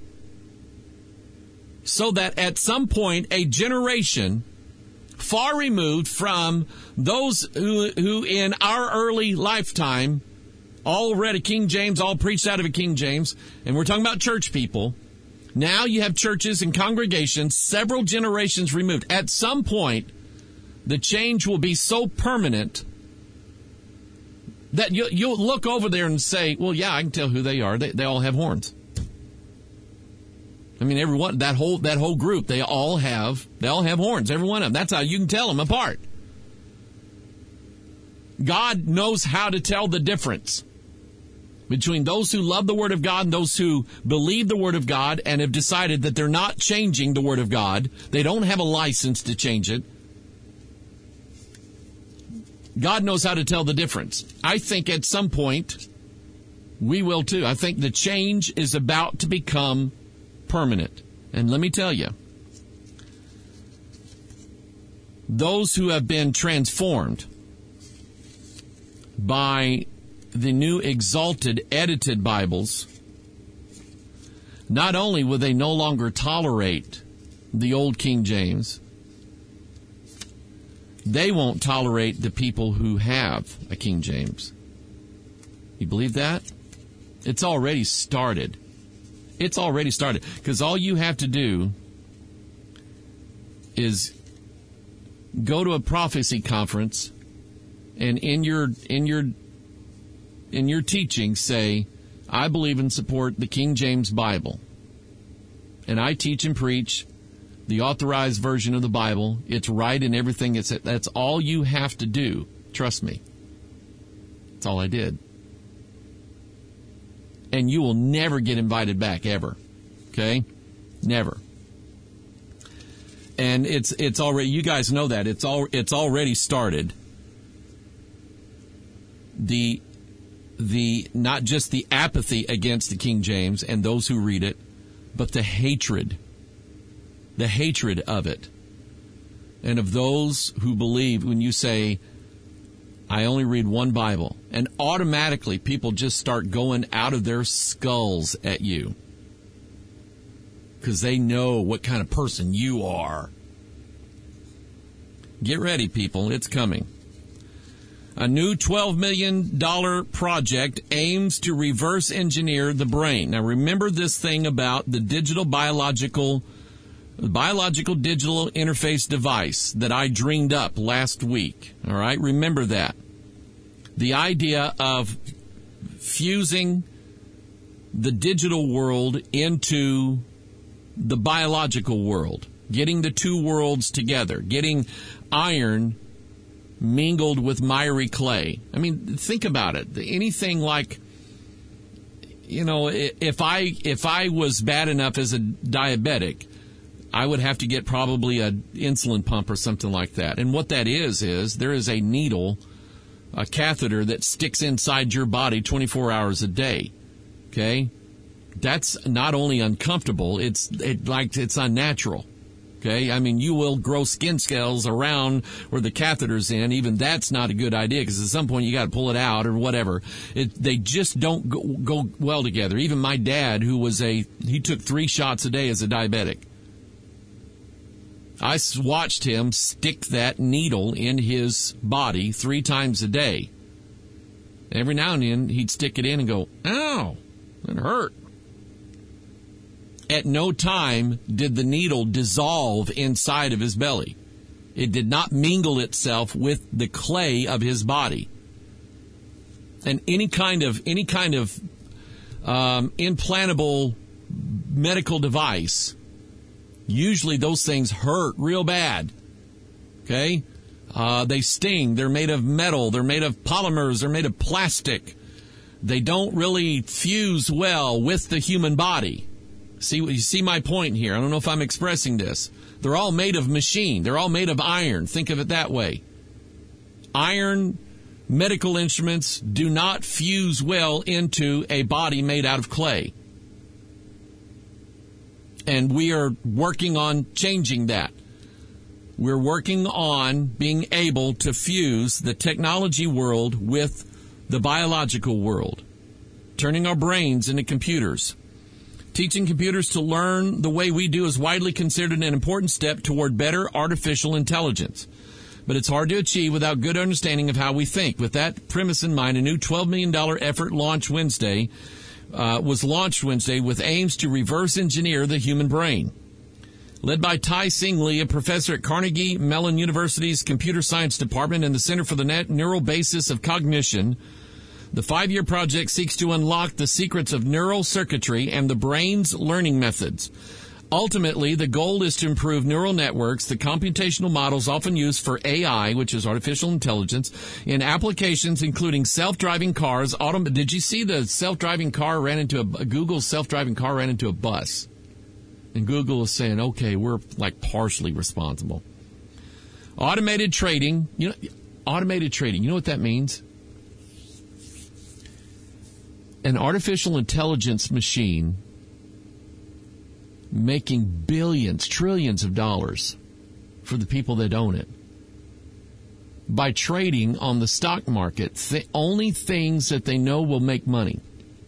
So that at some point, a generation far removed from those who, who in our early lifetime all read a King James, all preached out of a King James, and we're talking about church people. Now you have churches and congregations several generations removed. At some point, the change will be so permanent that you, you'll look over there and say, well, yeah, I can tell who they are. They, they all have horns. I mean, everyone, that whole, that whole group, they all have, they all have horns, every one of them. That's how you can tell them apart. God knows how to tell the difference between those who love the Word of God and those who believe the Word of God and have decided that they're not changing the Word of God. They don't have a license to change it. God knows how to tell the difference. I think at some point, we will too. I think the change is about to become permanent. And let me tell you, those who have been transformed by the new exalted edited Bibles, not only will they no longer tolerate the old King James, they won't tolerate the people who have a King James. You believe that? It's already started. It's already started. Because all you have to do is go to a prophecy conference and in your in your in your teaching say, I believe and support the King James Bible. And I teach and preach the authorized version of the Bible. It's right in everything. It's, that's all you have to do. Trust me. That's all I did. And you will never get invited back, ever. Okay? Never. And it's it's already, you guys know that. It's all it's already started. The the not just the apathy against the King James and those who read it, but the hatred. The hatred of it. And of those who believe when you say, I only read one Bible, and automatically people just start going out of their skulls at you because they know what kind of person you are. Get ready, people. It's coming. A new twelve million dollars project aims to reverse engineer the brain. Now, remember this thing about the digital biological biological digital interface device that I dreamed up last week. All right, remember that. The idea of fusing the digital world into the biological world, getting the two worlds together, getting iron mingled with miry clay. I mean, think about it. Anything like, you know, if I if I was bad enough as a diabetic, I would have to get probably an insulin pump or something like that. And what that is, is there is a needle, a catheter that sticks inside your body twenty-four hours a day. Okay? That's not only uncomfortable, it's it, like it's unnatural. Okay? I mean, you will grow skin scales around where the catheter's in. Even that's not a good idea because at some point you got to pull it out or whatever. It, they just don't go, go well together. Even my dad, who was a, he took three shots a day as a diabetic. I watched him stick that needle in his body three times a day. Every now and then, he'd stick it in and go, ow. It hurt. At no time did the needle dissolve inside of his belly. It did not mingle itself with the clay of his body. And any kind of any kind of um, implantable medical device, usually those things hurt real bad. Okay? Uh, they sting. They're made of metal. They're made of polymers. They're made of plastic. They don't really fuse well with the human body. See, you see my point here. I don't know if I'm expressing this. They're all made of machine. They're all made of iron. Think of it that way. Iron medical instruments do not fuse well into a body made out of clay. And we are working on changing that. We're working on being able to fuse the technology world with the biological world, turning our brains into computers. Teaching computers to learn the way we do is widely considered an important step toward better artificial intelligence. But it's hard to achieve without good understanding of how we think. With that premise in mind, a new twelve million dollars effort launched Wednesday, uh, was launched Wednesday with aims to reverse engineer the human brain. Led by Tai Sing Lee, a professor at Carnegie Mellon University's Computer Science Department and the Center for the Net Neural Basis of Cognition, the five-year project seeks to unlock the secrets of neural circuitry and the brain's learning methods. Ultimately, the goal is to improve neural networks, the computational models often used for A I, which is artificial intelligence, in applications including self-driving cars. Autom- Did you see the self-driving car ran into a, Google's self-driving car ran into a bus? And Google is saying, okay, we're like partially responsible. Automated trading, you know, automated trading, you know what that means? An artificial intelligence machine making billions, trillions of dollars for the people that own it. By trading on the stock market, th- only things that they know will make money.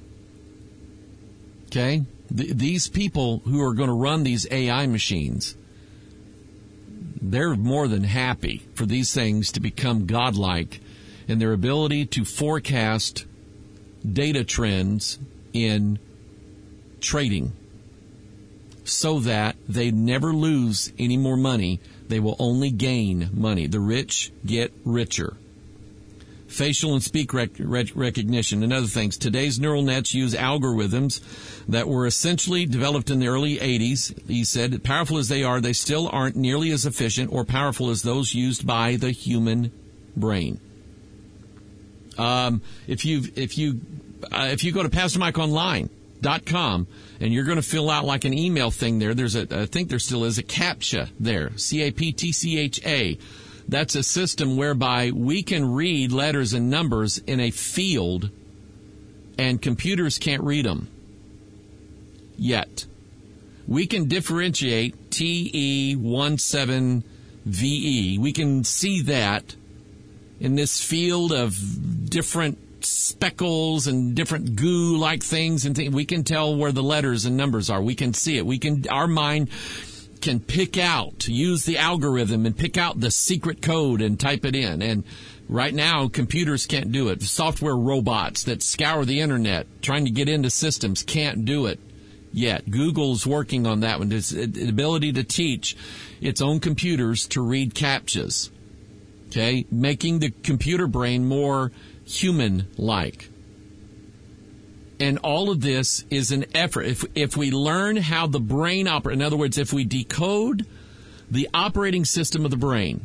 Okay? Th- these people who are going to run these A I machines, they're more than happy for these things to become godlike in their ability to forecast data trends in trading so that they never lose any more money. They will only gain money. The rich get richer. Facial and speech rec- rec- recognition and other things. Today's neural nets use algorithms that were essentially developed in the early eighties. He said, powerful as they are, they still aren't nearly as efficient or powerful as those used by the human brain. Um, if you if you uh, if you go to pastor mike online dot com and you're going to fill out like an email thing there, there's a I think there still is a CAPTCHA there, C A P T C H A. That's a system whereby we can read letters and numbers in a field, and computers can't read them yet. We can differentiate T E seventeen V E. We can see that in this field of different speckles and different goo-like things, and th- we can tell where the letters and numbers are. We can see it. We can. Our mind can pick out, use the algorithm and pick out the secret code and type it in. And right now, computers can't do it. Software robots that scour the internet trying to get into systems can't do it yet. Google's working on that one. It's the ability to teach its own computers to read CAPTCHAs. Okay, making the computer brain more human-like. And all of this is an effort. If if we learn how the brain operates, in other words, if we decode the operating system of the brain,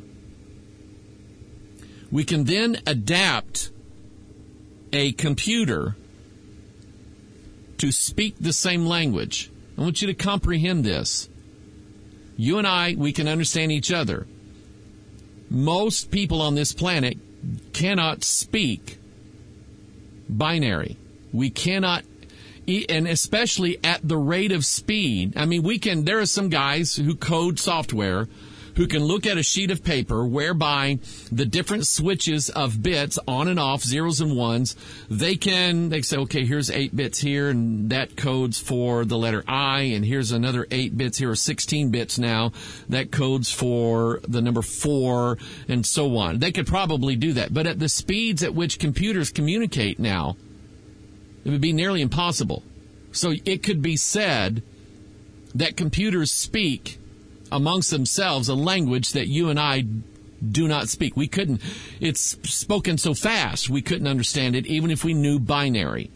we can then adapt a computer to speak the same language. I want you to comprehend this. You and I, we can understand each other. Most people on this planet cannot speak binary. We cannot, and especially at the rate of speed. I mean, we can, there are some guys who code software who can look at a sheet of paper whereby the different switches of bits on and off, zeros and ones, they can, they say, okay, here's eight bits here, and that codes for the letter I, and here's another eight bits here, or sixteen bits now, that codes for the number four, and so on. They could probably do that. But at the speeds at which computers communicate now, it would be nearly impossible. So it could be said that computers speak amongst themselves a language that you and I do not speak. We couldn't. It's spoken so fast, we couldn't understand it even if we knew binary.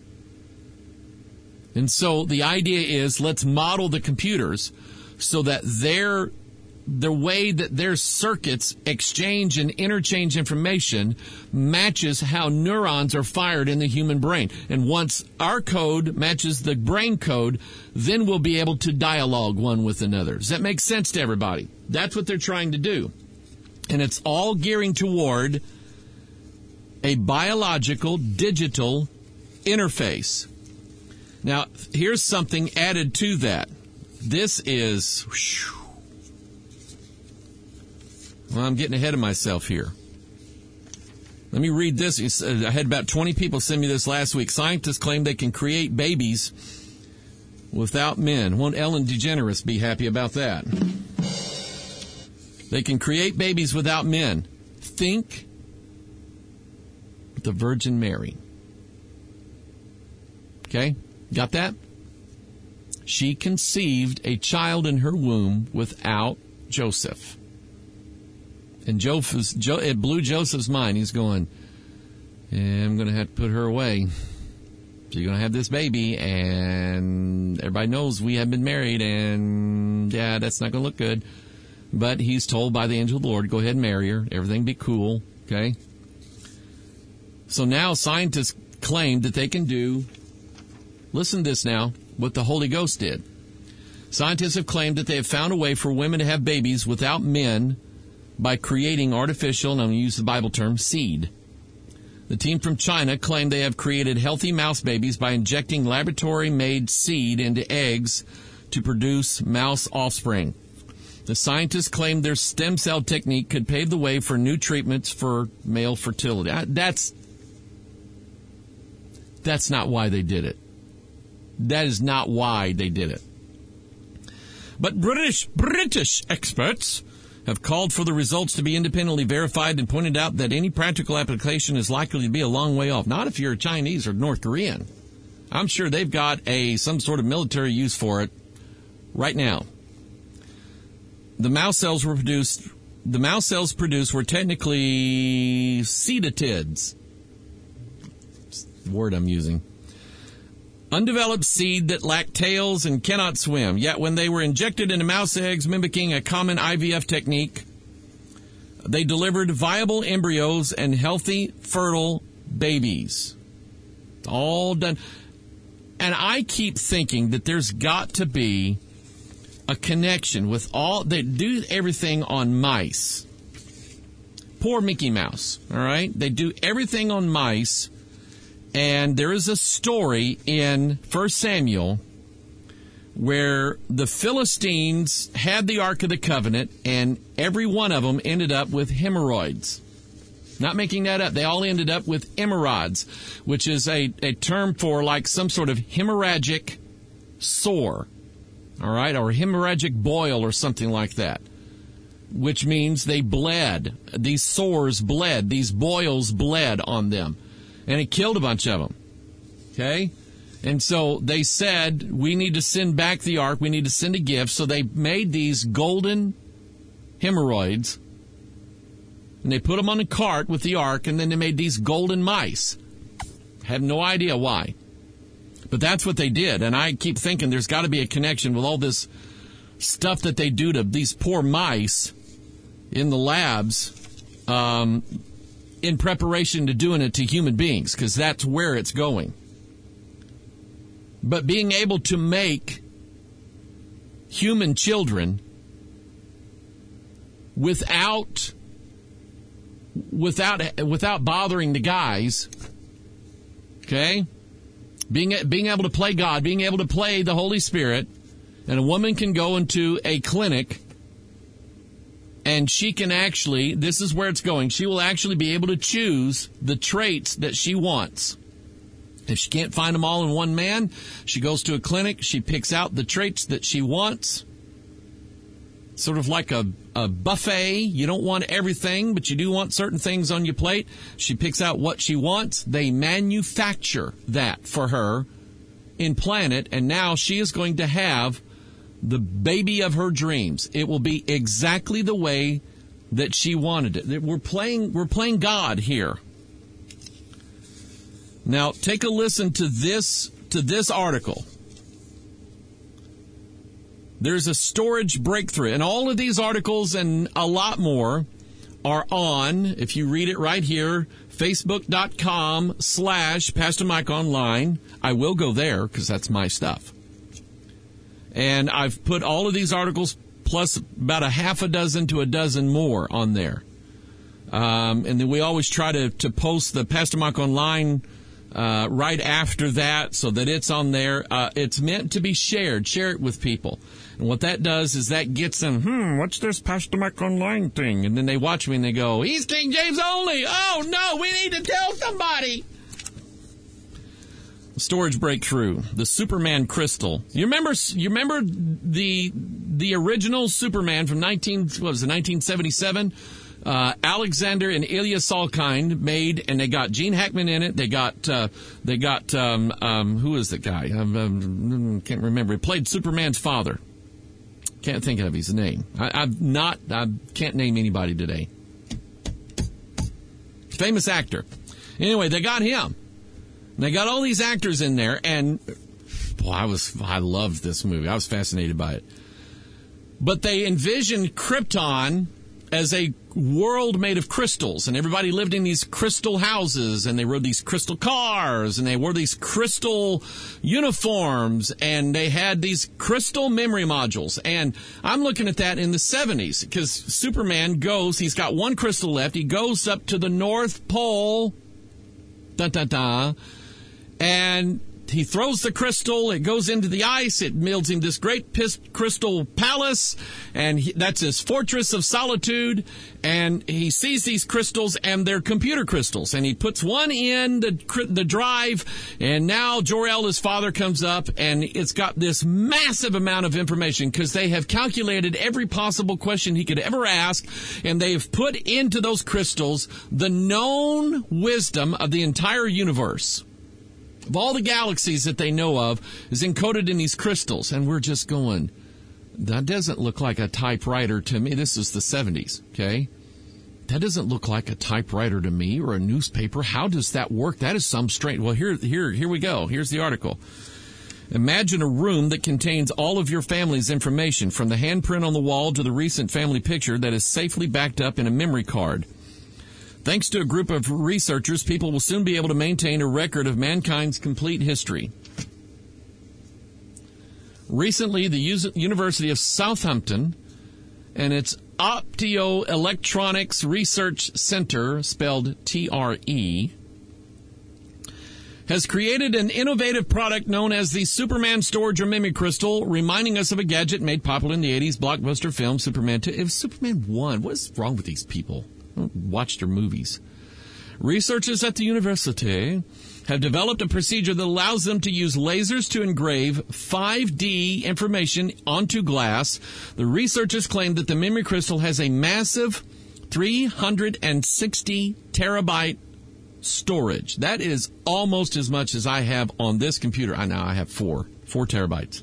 And so the idea is, let's model the computers so that their the way that their circuits exchange and interchange information matches how neurons are fired in the human brain. And once our code matches the brain code, then we'll be able to dialogue one with another. Does that make sense to everybody? That's what they're trying to do. And it's all gearing toward a biological digital interface. Now, here's something added to that. This is... Whew, well, I'm getting ahead of myself here. Let me read this. I had about twenty people send me this last week. Scientists claim they can create babies without men. Won't Ellen DeGeneres be happy about that? They can create babies without men. Think the Virgin Mary. Okay? Got that? She conceived a child in her womb without Joseph. And Joseph's, jo, it blew Joseph's mind. He's going, yeah, I'm going to have to put her away. So you're going to have this baby, and everybody knows we have been married, and yeah, that's not going to look good. But he's told by the angel of the Lord, go ahead and marry her. Everything be cool, okay? So now scientists claim that they can do, listen to this now, what the Holy Ghost did. Scientists have claimed that they have found a way for women to have babies without men by creating artificial, and I'm going to use the Bible term, seed. The team from China claimed they have created healthy mouse babies by injecting laboratory-made seed into eggs to produce mouse offspring. The scientists claimed their stem cell technique could pave the way for new treatments for male fertility. That's, that's not why they did it. That is not why they did it. But British, British experts have called for the results to be independently verified and pointed out that any practical application is likely to be a long way off. Not if you're a Chinese or North Korean. I'm sure they've got a some sort of military use for it right now. The mouse cells were produced. The mouse cells produced were technically cetatids. That's the word I'm using. Undeveloped seed that lack tails and cannot swim. Yet when they were injected into mouse eggs, mimicking a common I V F technique, they delivered viable embryos and healthy, fertile babies. It's all done. And I keep thinking that there's got to be a connection with all, they do everything on mice. Poor Mickey Mouse, all right? They do everything on mice. And there is a story in First Samuel where the Philistines had the Ark of the Covenant, and every one of them ended up with hemorrhoids. Not making that up. They all ended up with hemorrhoids, which is a, a term for like some sort of hemorrhagic sore, all right, or hemorrhagic boil or something like that, which means they bled. These sores bled. These boils bled on them. And it killed a bunch of them, okay? And so they said, we need to send back the ark. We need to send a gift. So they made these golden hemorrhoids, and they put them on a cart with the ark, and then they made these golden mice. Have no idea why. But that's what they did. And I keep thinking there's got to be a connection with all this stuff that they do to these poor mice in the labs, um... in preparation to doing it to human beings, because that's where it's going. But being able to make human children without without without bothering the guys, okay? Being being able to play God, being able to play the Holy Spirit, and a woman can go into a clinic and she can actually, this is where it's going, she will actually be able to choose the traits that she wants. If she can't find them all in one man, she goes to a clinic, she picks out the traits that she wants. Sort of like a, a buffet. You don't want everything, but you do want certain things on your plate. She picks out what she wants. They manufacture that for her implant it, and now she is going to have the baby of her dreams. It will be exactly the way that she wanted it. We're playing, we're playing God here. Now, take a listen to this, to this article. There's a storage breakthrough, and all of these articles and a lot more are on, if you read it right here, facebook.com slash Pastor Mike Online. I will go there because that's my stuff. And I've put all of these articles plus about a half a dozen to a dozen more on there. Um, and then we always try to, to post the Pastor Mike Online uh, right after that so that it's on there. Uh, it's meant to be shared. Share it with people. And what that does is that gets them, hmm, what's this Pastor Mike Online thing? And then they watch me and they go, he's King James only. Oh, no, we need to tell somebody. Storage breakthrough, the Superman crystal. You remember you remember the the original Superman from nineteen what was it, nineteen seventy-seven? Uh, Alexander and Ilya Salkind made, and they got Gene Hackman in it. They got uh, they got um, um, who is the guy? I um, can't remember. He played Superman's father. Can't think of his name. I, I've not. I can't name anybody today. Famous actor. Anyway, they got him. They got all these actors in there, and boy, I was I loved this movie. I was fascinated by it. But they envisioned Krypton as a world made of crystals, and everybody lived in these crystal houses, and they rode these crystal cars, and they wore these crystal uniforms, and they had these crystal memory modules. And I'm looking at that in the seventies, because Superman goes, he's got one crystal left, he goes up to the North Pole, da-da-da, and he throws the crystal, it goes into the ice, it builds him this great pis- crystal palace, and he, that's his fortress of solitude, and he sees these crystals, and they're computer crystals, and he puts one in the, the drive, and now Jor-El, his father, comes up, and it's got this massive amount of information, because they have calculated every possible question he could ever ask, and they've put into those crystals the known wisdom of the entire universe. Of all the galaxies that they know of is encoded in these crystals. And we're just going, that doesn't look like a typewriter to me. This is the seventies, okay? That doesn't look like a typewriter to me or a newspaper. How does that work? That is some strange. Well, here, here, here we go. Here's the article. Imagine a room that contains all of your family's information, from the handprint on the wall to the recent family picture that is safely backed up in a memory card. Thanks to a group of researchers, people will soon be able to maintain a record of mankind's complete history. Recently, the U- University of Southampton and its Optoelectronics Research Center, spelled T R E, has created an innovative product known as the Superman Storage or Memory Crystal, reminding us of a gadget made popular in the eighties blockbuster film Superman two. It was Superman one. What is wrong with these people? Watch their movies. Researchers at the university have developed a procedure that allows them to use lasers to engrave five D information onto glass. The researchers claim that the memory crystal has a massive three hundred sixty terabyte storage. That is almost as much as I have on this computer. I know I have four, four terabytes.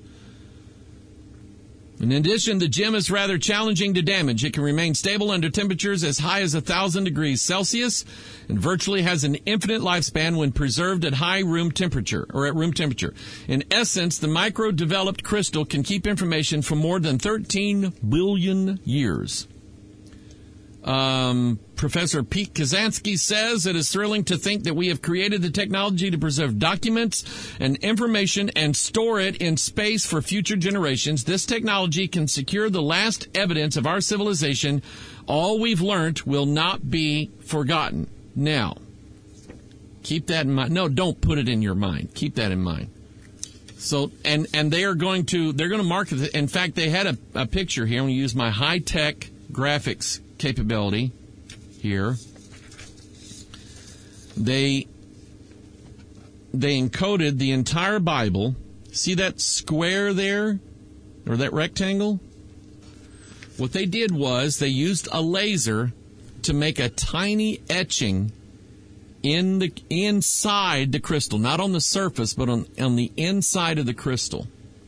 In addition, the gem is rather challenging to damage. It can remain stable under temperatures as high as one thousand degrees Celsius and virtually has an infinite lifespan when preserved at high room temperature or at room temperature. In essence, the micro-developed crystal can keep information for more than thirteen billion years. Um, Professor Pete Kazansky says it is thrilling to think that we have created the technology to preserve documents and information and store it in space for future generations. This technology can secure the last evidence of our civilization. All we've learned will not be forgotten. Now, keep that in mind. No, don't put it in your mind. Keep that in mind. So, and, and they are going to, they're going to market it. In fact, they had a, a picture here. I'm going to use my high-tech graphics capability here. They they encoded the entire Bible. See that square there, or that rectangle? What they did was they used a laser to make a tiny etching in the inside the crystal, not on the surface, but on, on the inside of the crystal.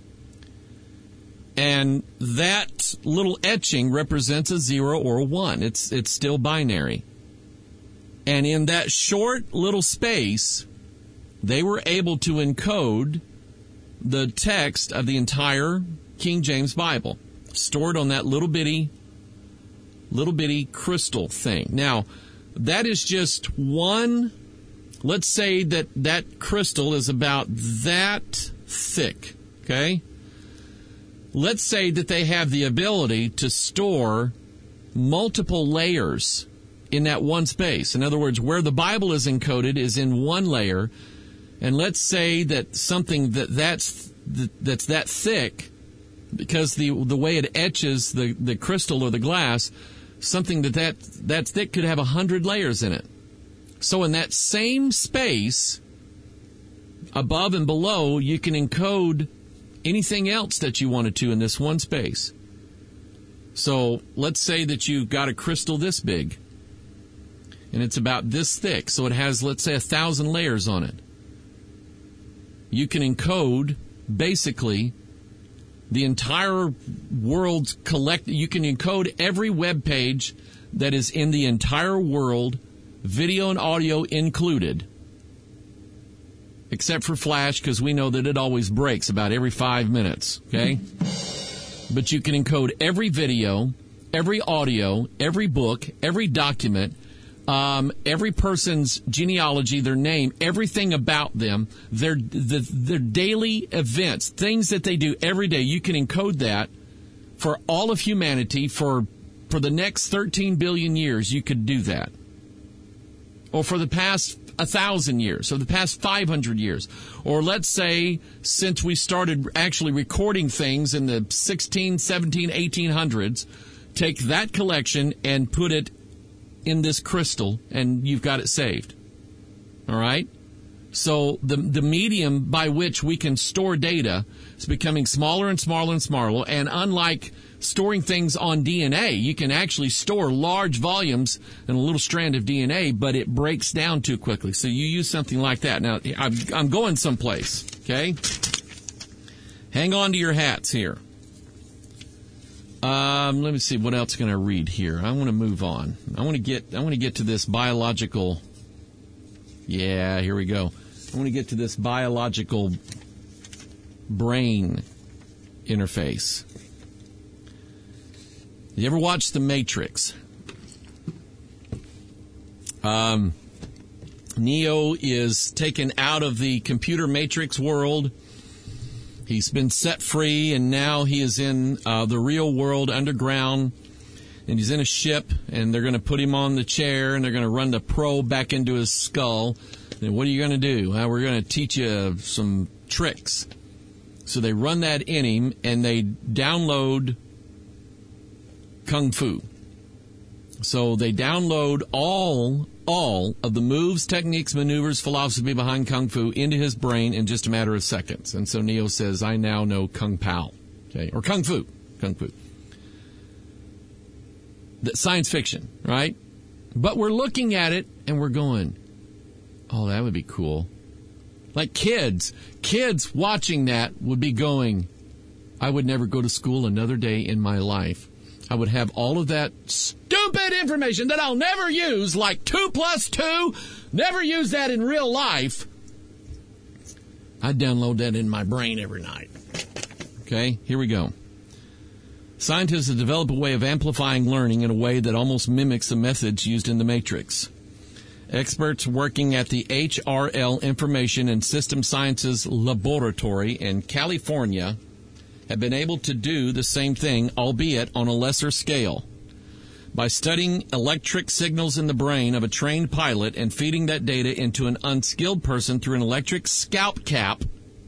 And that little etching represents a zero or a one. It's it's still binary. And in that short little space, they were able to encode the text of the entire King James Bible, stored on that little bitty, little bitty crystal thing. Now, that is just one, let's say that that crystal is about that thick, okay? Let's say that they have the ability to store multiple layers in that one space. In other words, where the Bible is encoded is in one layer, and let's say that something that that's that's that thick, because the the way it etches the, the crystal or the glass, something that, that that's thick could have a hundred layers in it. So in that same space, above and below, you can encode anything else that you wanted to in this one space. So let's say that you've got a crystal this big, and it's about this thick, so it has, let's say, a thousand layers on it. You can encode, basically, the entire world's collect. You can encode every web page that is in the entire world, video and audio included, except for Flash, because we know that it always breaks about every five minutes, okay? But you can encode every video, every audio, every book, every document, um, every person's genealogy, their name, everything about them, their the, their daily events, things that they do every day. You can encode that for all of humanity for for the next thirteen billion years. You could do that, or for the past a thousand years, or the past five hundred years, or let's say since we started actually recording things in the sixteen, seventeen, eighteen hundreds, take that collection and put it in this crystal, and you've got it saved. All right? So the the medium by which we can store data is becoming smaller and smaller and smaller, and unlike storing things on D N A, you can actually store large volumes in a little strand of D N A, but it breaks down too quickly. So you use something like that. Now, I'm, I'm going someplace, okay? Hang on to your hats here. Um, let me see, what else can I read here? I want to move on. I want to get I want to get to this biological. Yeah, here we go. I want to get to this biological brain interface. You ever watch The Matrix? Um, Neo is taken out of the computer matrix world. He's been set free, and now he is in uh, the real world underground, and he's in a ship, and they're going to put him on the chair, and they're going to run the probe back into his skull. And what are you going to do? Well, we're going to teach you some tricks. So they run that in him, and they download Kung Fu. So they download all all of the moves, techniques, maneuvers, philosophy behind Kung Fu into his brain in just a matter of seconds. And so Neo says, I now know Kung Pao, okay, or Kung Fu, Kung Fu. That's science fiction, right? But we're looking at it and we're going, oh, that would be cool. Like kids, kids watching that would be going, I would never go to school another day in my life. I would have all of that stupid information that I'll never use, like two plus two, never use that in real life. I'd download that in my brain every night. Okay, here we go. Scientists have developed a way of amplifying learning in a way that almost mimics the methods used in the Matrix. Experts working at the H R L Information and System Sciences Laboratory in California have been able to do the same thing, albeit on a lesser scale. By studying electric signals in the brain of a trained pilot and feeding that data into an unskilled person through an electric scalp cap,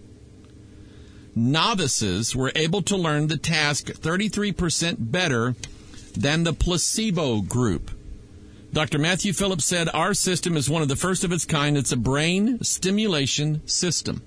novices were able to learn the task thirty-three percent better than the placebo group. Doctor Matthew Phillips said, our system is one of the first of its kind. It's a brain stimulation system.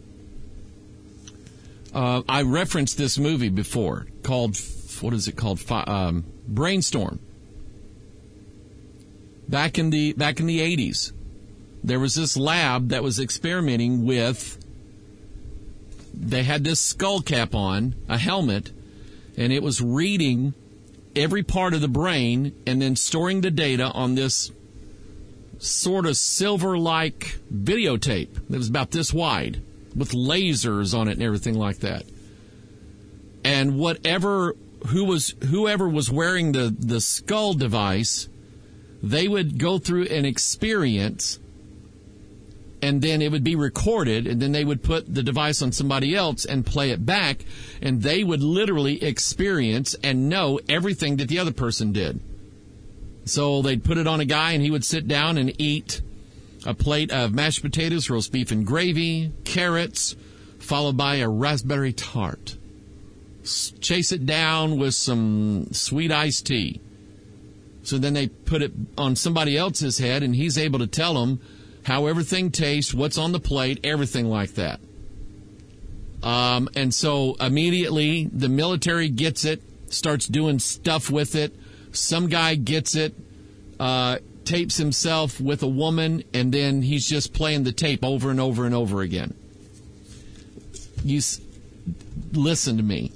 Uh, I referenced this movie before called, what is it called? Um, Brainstorm. Back in the back in the eighties, there was this lab that was experimenting with, they had this skull cap on, a helmet, and it was reading every part of the brain and then storing the data on this sort of silver-like videotape that was about this wide with lasers on it and everything like that. And whatever, who was, whoever was wearing the, the skull device, they would go through an experience, and then it would be recorded, and then they would put the device on somebody else and play it back, and they would literally experience and know everything that the other person did. So they'd put it on a guy, and he would sit down and eat a plate of mashed potatoes, roast beef and gravy, carrots, followed by a raspberry tart. Chase it down with some sweet iced tea. So then they put it on somebody else's head, and he's able to tell them how everything tastes, what's on the plate, everything like that. Um, and so immediately the military gets it, starts doing stuff with it. Some guy gets it, uh, tapes himself with a woman, and then he's just playing the tape over and over and over again. You s- listen to me.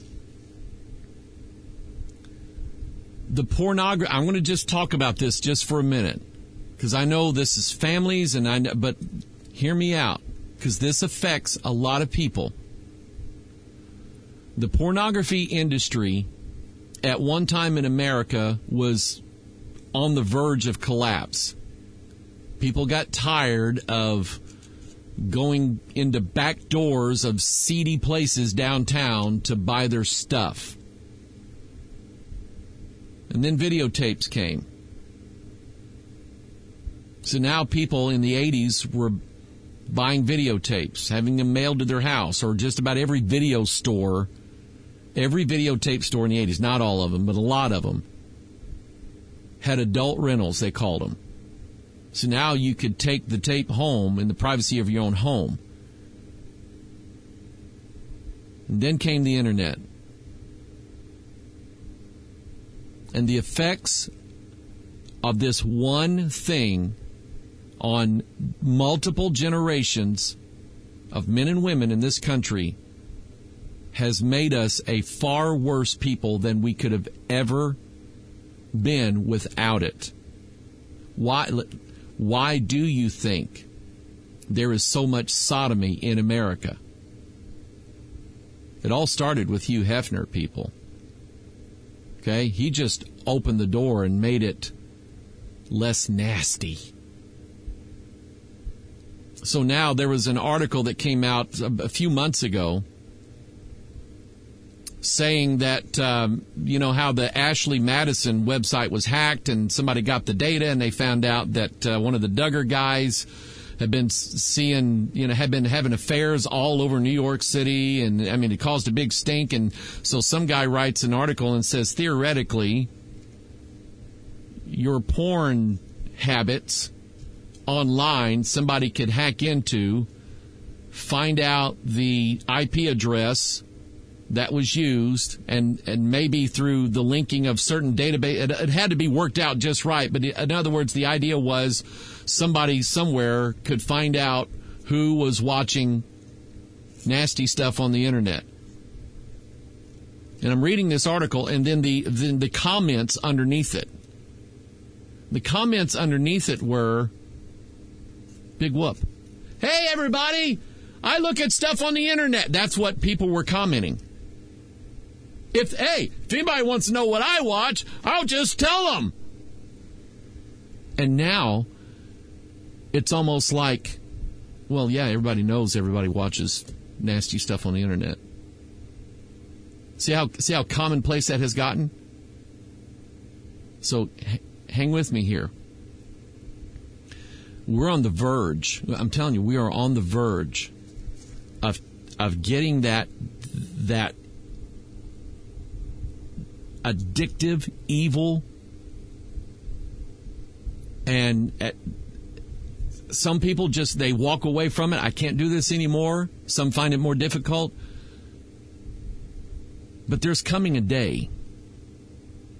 The pornography, I'm going to just talk about this just for a minute, because I know this is families, and I know, but hear me out, because this affects a lot of people. The pornography industry at one time in America was on the verge of collapse. People got tired of going into back doors of seedy places downtown to buy their stuff. And then videotapes came. So now people in the eighties were buying videotapes, having them mailed to their house, or just about every video store, every videotape store in the eighties, not all of them, but a lot of them, had adult rentals, they called them. So now you could take the tape home in the privacy of your own home. And then came the internet. And the effects of this one thing on multiple generations of men and women in this country has made us a far worse people than we could have ever been without it. Why, why do you think there is so much sodomy in America? It all started with Hugh Hefner, people. Okay? He just opened the door and made it less nasty. So now there was an article that came out a few months ago saying that, um, you know, how the Ashley Madison website was hacked, and somebody got the data, and they found out that uh, one of the Duggar guys had been seeing, you know, had been having affairs all over New York City, and, I mean, it caused a big stink. And so some guy writes an article and says, theoretically, your porn habits online, somebody could hack into, find out the I P address that was used, and, and maybe through the linking of certain database, it, it had to be worked out just right. But in other words, the idea was somebody somewhere could find out who was watching nasty stuff on the internet. And I'm reading this article, and then the then the comments underneath it. The comments underneath it were, big whoop. Hey, everybody, I look at stuff on the internet. That's what people were commenting. If, hey, if anybody wants to know what I watch, I'll just tell them. And now it's almost like, well, yeah, everybody knows everybody watches nasty stuff on the internet. See how see how commonplace that has gotten? So h- hang with me here. We're on the verge. I'm telling you, we are on the verge of of getting that that addictive, evil, and at, some people just, they walk away from it. I can't do this anymore. Some find it more difficult. But there's coming a day,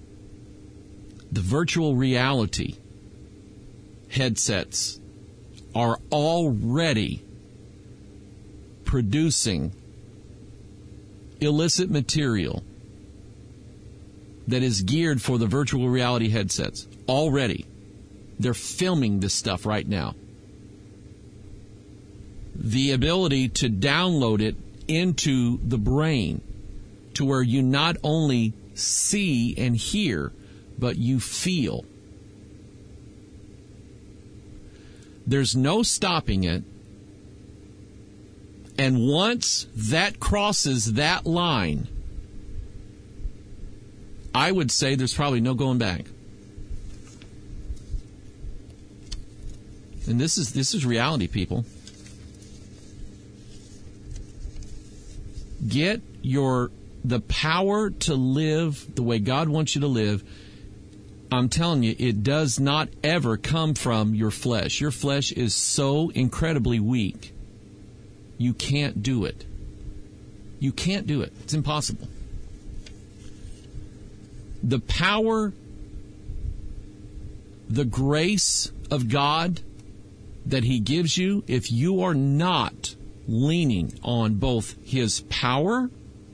the virtual reality headsets, are already producing illicit material that is geared for the virtual reality headsets. Already. They're filming this stuff right now. The ability to download it into the brain to where you not only see and hear, but you feel. There's no stopping it. And once that crosses that line, I would say there's probably no going back. And this is this is reality, people. Get your the power to live the way God wants you to live. I'm telling you, it does not ever come from your flesh. Your flesh is so incredibly weak. You can't do it. You can't do it. It's impossible. The power, the grace of God that He gives you, if you are not leaning on both His power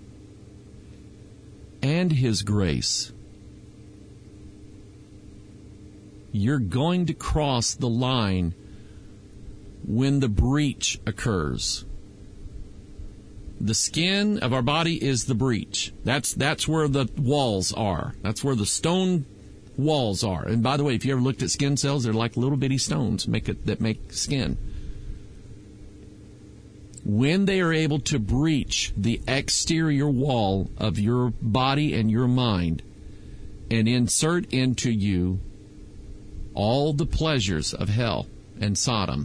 and His grace, you're going to cross the line when the breach occurs. The skin of our body is the breach. That's that's where the walls are. That's where the stone walls are. And by the way, if you ever looked at skin cells, they're like little bitty stones make it, that make skin. When they are able to breach the exterior wall of your body and your mind and insert into you all the pleasures of hell and Sodom,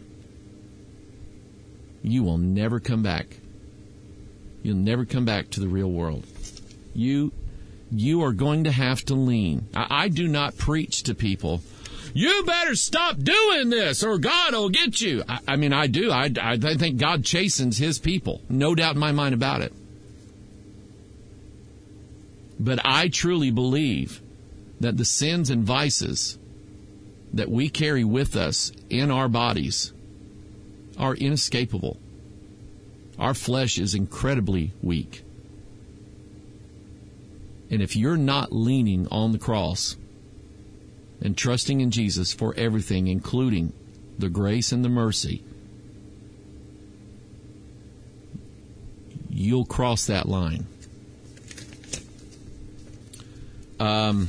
you will never come back. You'll never come back to the real world. You you are going to have to lean. I, I do not preach to people, you better stop doing this or God will get you. I, I mean, I do. I, I think God chastens His people. No doubt in my mind about it. But I truly believe that the sins and vices that we carry with us in our bodies are inescapable. Our flesh is incredibly weak. And if you're not leaning on the cross and trusting in Jesus for everything, including the grace and the mercy, you'll cross that line. Um,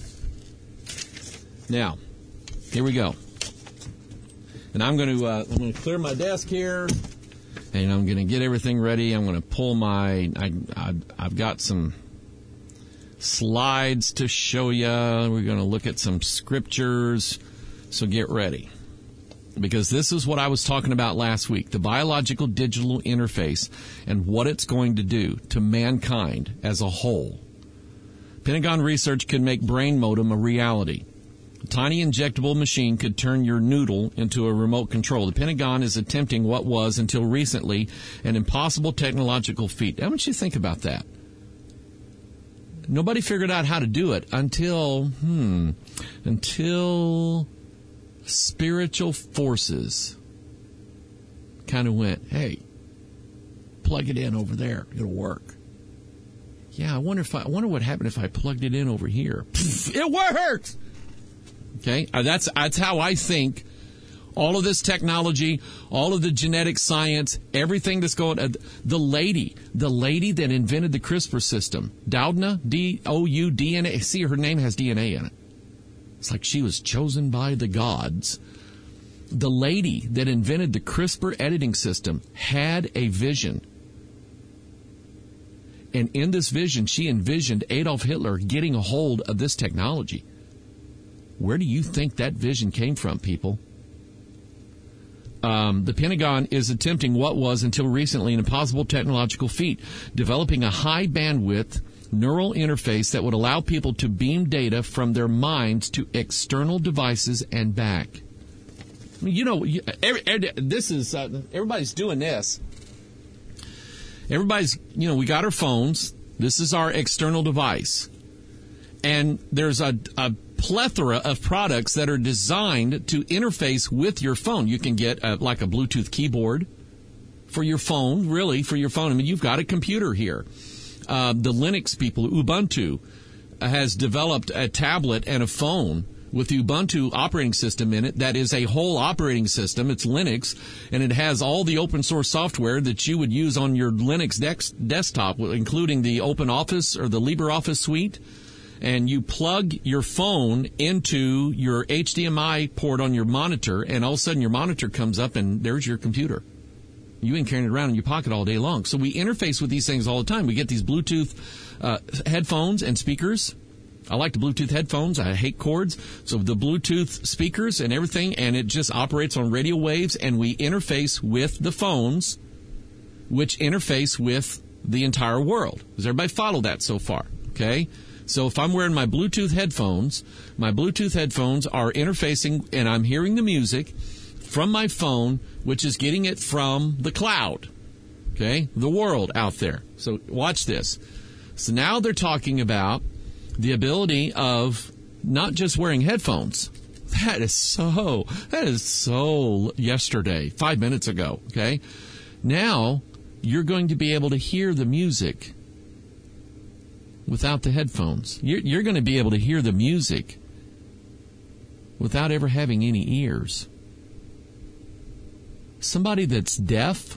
now, here we go. And I'm going to uh, I'm going to clear my desk here. And I'm going to get everything ready. I'm going to pull my, I, I, I've got some slides to show you. We're going to look at some scriptures. So get ready. Because this is what I was talking about last week, the biological digital interface and what it's going to do to mankind as a whole. Pentagon research could make brain modem a reality. A tiny injectable machine could turn your noodle into a remote control. The Pentagon is attempting what was, until recently, an impossible technological feat. How much you think about that? Nobody figured out how to do it until, hmm, until spiritual forces kind of went, hey, plug it in over there. It'll work. Yeah, I wonder if I, I wonder what happened if I plugged it in over here. It works! Okay, uh, that's that's how I think all of this technology, all of the genetic science, everything that's going. Uh, the lady, the lady that invented the CRISPR system, Doudna, D O U D N A. See, her name has D N A in it. It's like she was chosen by the gods. The lady that invented the CRISPR editing system had a vision. And in this vision, she envisioned Adolf Hitler getting a hold of this technology. Where do you think that vision came from, people? Um, the Pentagon is attempting what was, until recently, an impossible technological feat, developing a high-bandwidth neural interface that would allow people to beam data from their minds to external devices and back. I mean, you know, every, every, this is uh, everybody's doing this. Everybody's, you know, we got our phones. This is our external device. And there's a, a plethora of products that are designed to interface with your phone. You can get a, like a Bluetooth keyboard for your phone, really, for your phone. I mean, you've got a computer here. Uh, the Linux people, Ubuntu, has developed a tablet and a phone with the Ubuntu operating system in it that is a whole operating system. It's Linux, and it has all the open source software that you would use on your Linux dex- desktop, including the OpenOffice or the LibreOffice suite. And you plug your phone into your H D M I port on your monitor, and all of a sudden your monitor comes up, and there's your computer. You ain't carrying it around in your pocket all day long. So we interface with these things all the time. We get these Bluetooth uh, headphones and speakers. I like the Bluetooth headphones. I hate cords. So the Bluetooth speakers and everything, and it just operates on radio waves, and we interface with the phones, which interface with the entire world. Does everybody follow that so far? Okay? So if I'm wearing my Bluetooth headphones, my Bluetooth headphones are interfacing, and I'm hearing the music from my phone, which is getting it from the cloud, okay, the world out there. So watch this. So now they're talking about the ability of not just wearing headphones. That is so, that is so yesterday, five minutes ago, okay? Now you're going to be able to hear the music without the headphones. You're, you're going to be able to hear the music without ever having any ears. Somebody that's deaf,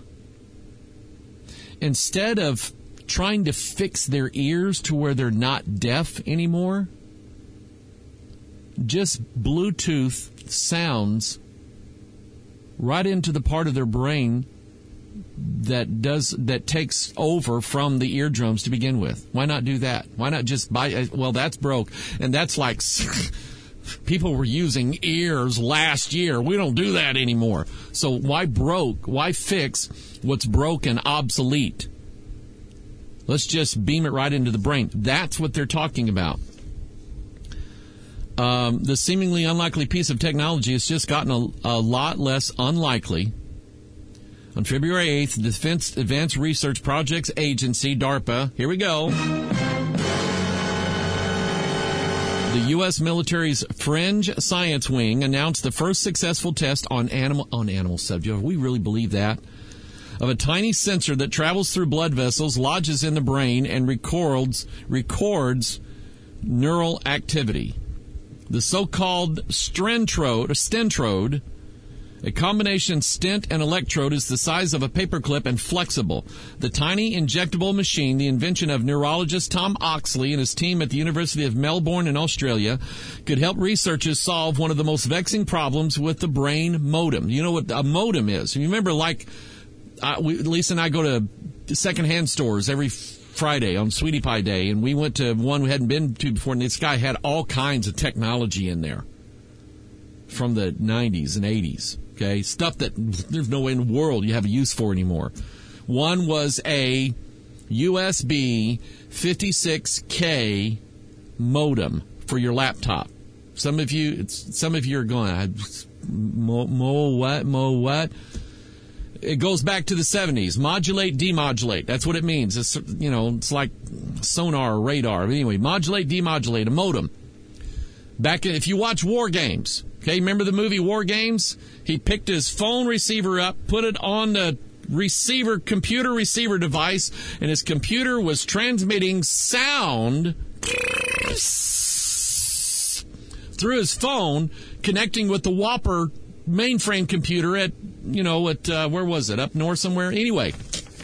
instead of trying to fix their ears to where they're not deaf anymore, just Bluetooth sounds right into the part of their brain that does that takes over from the eardrums to begin with. Why not do that? Why not just buy? Well, that's broke, and that's like people were using ears last year. We don't do that anymore. So why broke? Why fix what's broken, obsolete? Let's just beam it right into the brain. That's what they're talking about. Um, the seemingly unlikely piece of technology has just gotten a, a lot less unlikely. On February eighth, the Defense Advanced Research Projects Agency, DARPA, here we go. The U S military's Fringe Science Wing announced the first successful test on animal on animal subjects. We really believe that. Of a tiny sensor that travels through blood vessels, lodges in the brain, and records records neural activity. The so-called Stentrode, or Stentrode, a combination stent and electrode, is the size of a paperclip and flexible. The tiny injectable machine, the invention of neurologist Tom Oxley and his team at the University of Melbourne in Australia, could help researchers solve one of the most vexing problems with the brain modem. You know what a modem is? You remember, like, uh, we, Lisa and I go to secondhand stores every Friday on Sweetie Pie Day, and we went to one we hadn't been to before, and this guy had all kinds of technology in there from the nineties and eighties. Okay, stuff that there's no way in the world you have a use for anymore. One was a U S B fifty-six K modem for your laptop. Some of you, it's, some of you are going, mo, mo what, mo what? It goes back to the seventies. Modulate, demodulate. That's what it means. It's, you know, it's like sonar or radar. But anyway, modulate, demodulate, a modem. Back in, if you watch War Games, okay, remember the movie War Games? He picked his phone receiver up, put it on the receiver, computer receiver device, and his computer was transmitting sound through his phone, connecting with the Whopper mainframe computer at, you know, at, uh, where was it? Up north somewhere? Anyway.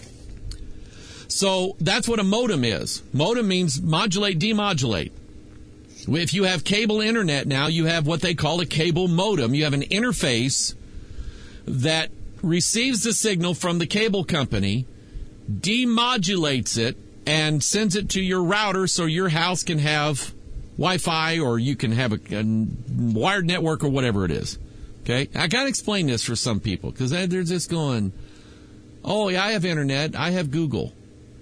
So that's what a modem is. Modem means modulate, demodulate. If you have cable internet now, you have what they call a cable modem. You have an interface that receives the signal from the cable company, demodulates it, and sends it to your router so your house can have Wi-Fi, or you can have a, a wired network, or whatever it is. Okay? I got to explain this for some people, because they're just going, oh, yeah, I have internet. I have Google.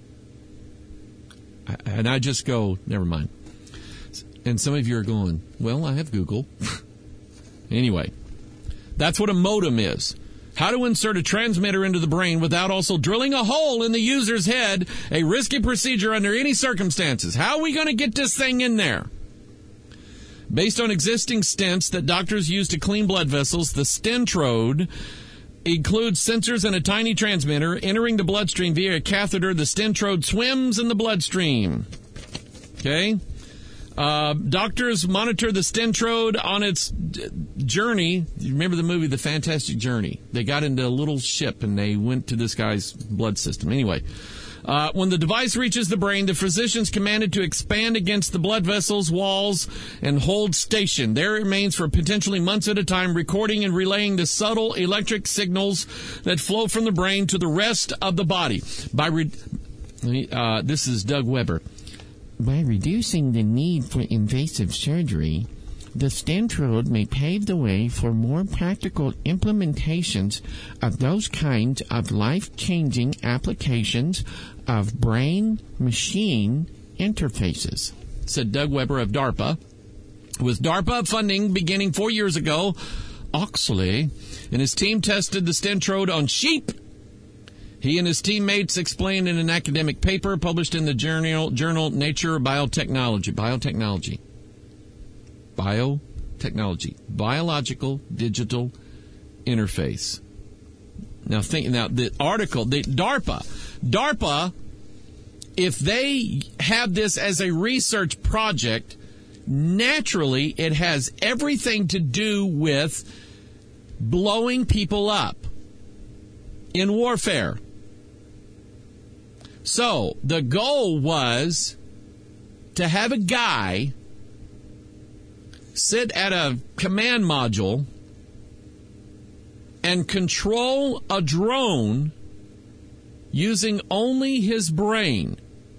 And I just go, never mind. And some of you are going, well, I have Google. Anyway, that's what a modem is. How to insert a transmitter into the brain without also drilling a hole in the user's head, a risky procedure under any circumstances. How are we going to get this thing in there? Based on existing stents that doctors use to clean blood vessels, the Stentrode includes sensors and a tiny transmitter. Entering the bloodstream via a catheter, the Stentrode swims in the bloodstream. Okay? Uh, doctors monitor the Stentrode on its d- journey. You remember the movie The Fantastic Journey? They got into a little ship and they went to this guy's blood system. Anyway, uh, when the device reaches the brain, the physician's commanded to expand against the blood vessels, walls, and hold station. There it remains for potentially months at a time, recording and relaying the subtle electric signals that flow from the brain to the rest of the body. By re- uh, this is Doug Weber. By reducing the need for invasive surgery, the Stentrode may pave the way for more practical implementations of those kinds of life-changing applications of brain-machine interfaces, said Doug Weber of DARPA. With DARPA funding beginning four years ago, Oxley and his team tested the Stentrode on sheep. He and his teammates explained in an academic paper published in the journal, journal Nature Biotechnology. Biotechnology. Biotechnology. Biological Digital Interface. Now, think, now the article, the DARPA. DARPA, if they have this as a research project, naturally it has everything to do with blowing people up in warfare. So, the goal was to have a guy sit at a command module and control a drone using only his brain.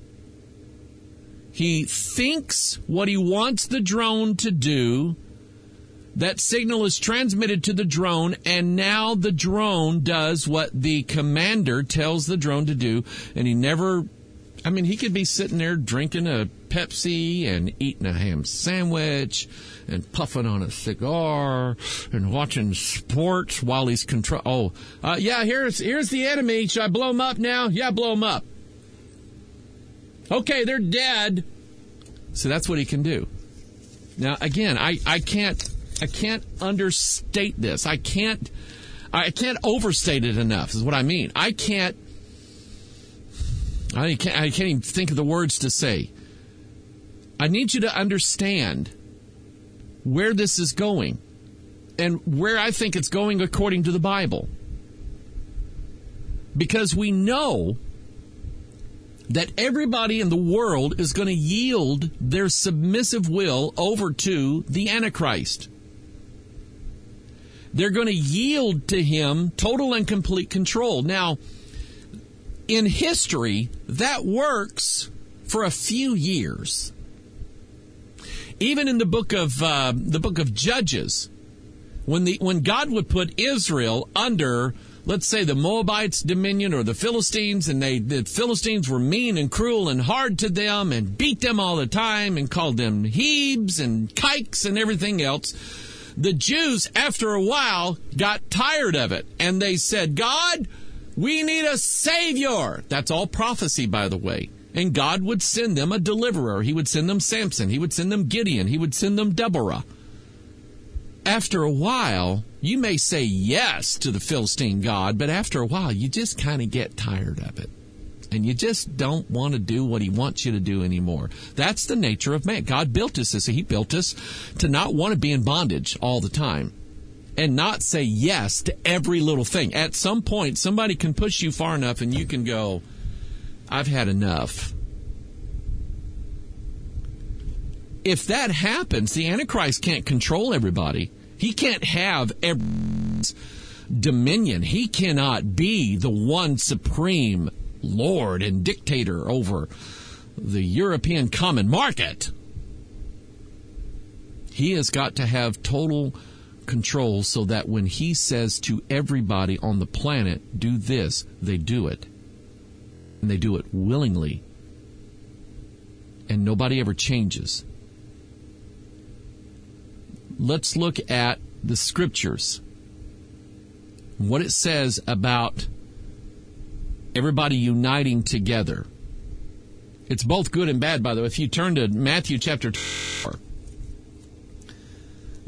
He thinks what he wants the drone to do. That signal is transmitted to the drone, and now the drone does what the commander tells the drone to do, and he never, I mean, he could be sitting there drinking a Pepsi and eating a ham sandwich and puffing on a cigar and watching sports while he's control. Oh, uh, yeah, here's here's the enemy. Should I blow them up now? Yeah, blow them up. Okay, they're dead. So that's what he can do. Now, again, I, I can't... I can't understate this. I can't I can't overstate it enough, is what I mean. I can't I can't I can't even think of the words to say. I need you to understand where this is going and where I think it's going according to the Bible. Because we know that everybody in the world is going to yield their submissive will over to the Antichrist. They're going to yield to him total and complete control. Now, in history, that works for a few years. Even in the book of uh, the book of Judges, when the when God would put Israel under, let's say, the Moabites' dominion or the Philistines, and they the Philistines were mean and cruel and hard to them and beat them all the time and called them Hebes and kikes and everything else. The Jews, after a while, got tired of it, and they said, God, we need a Savior. That's all prophecy, by the way. And God would send them a deliverer. He would send them Samson. He would send them Gideon. He would send them Deborah. After a while, you may say yes to the Philistine God, but after a while, you just kind of get tired of it. And you just don't want to do what he wants you to do anymore. That's the nature of man. God built us this. He built us to not want to be in bondage all the time and not say yes to every little thing. At some point, somebody can push you far enough and you can go, I've had enough. If that happens, the Antichrist can't control everybody. He can't have every dominion. He cannot be the one supreme Lord and dictator over the European common market. He has got to have total control so that when he says to everybody on the planet, do this, they do it. And they do it willingly. And nobody ever changes. Let's look at the scriptures. What it says about everybody uniting together. It's both good and bad, by the way. If you turn to Matthew chapter four,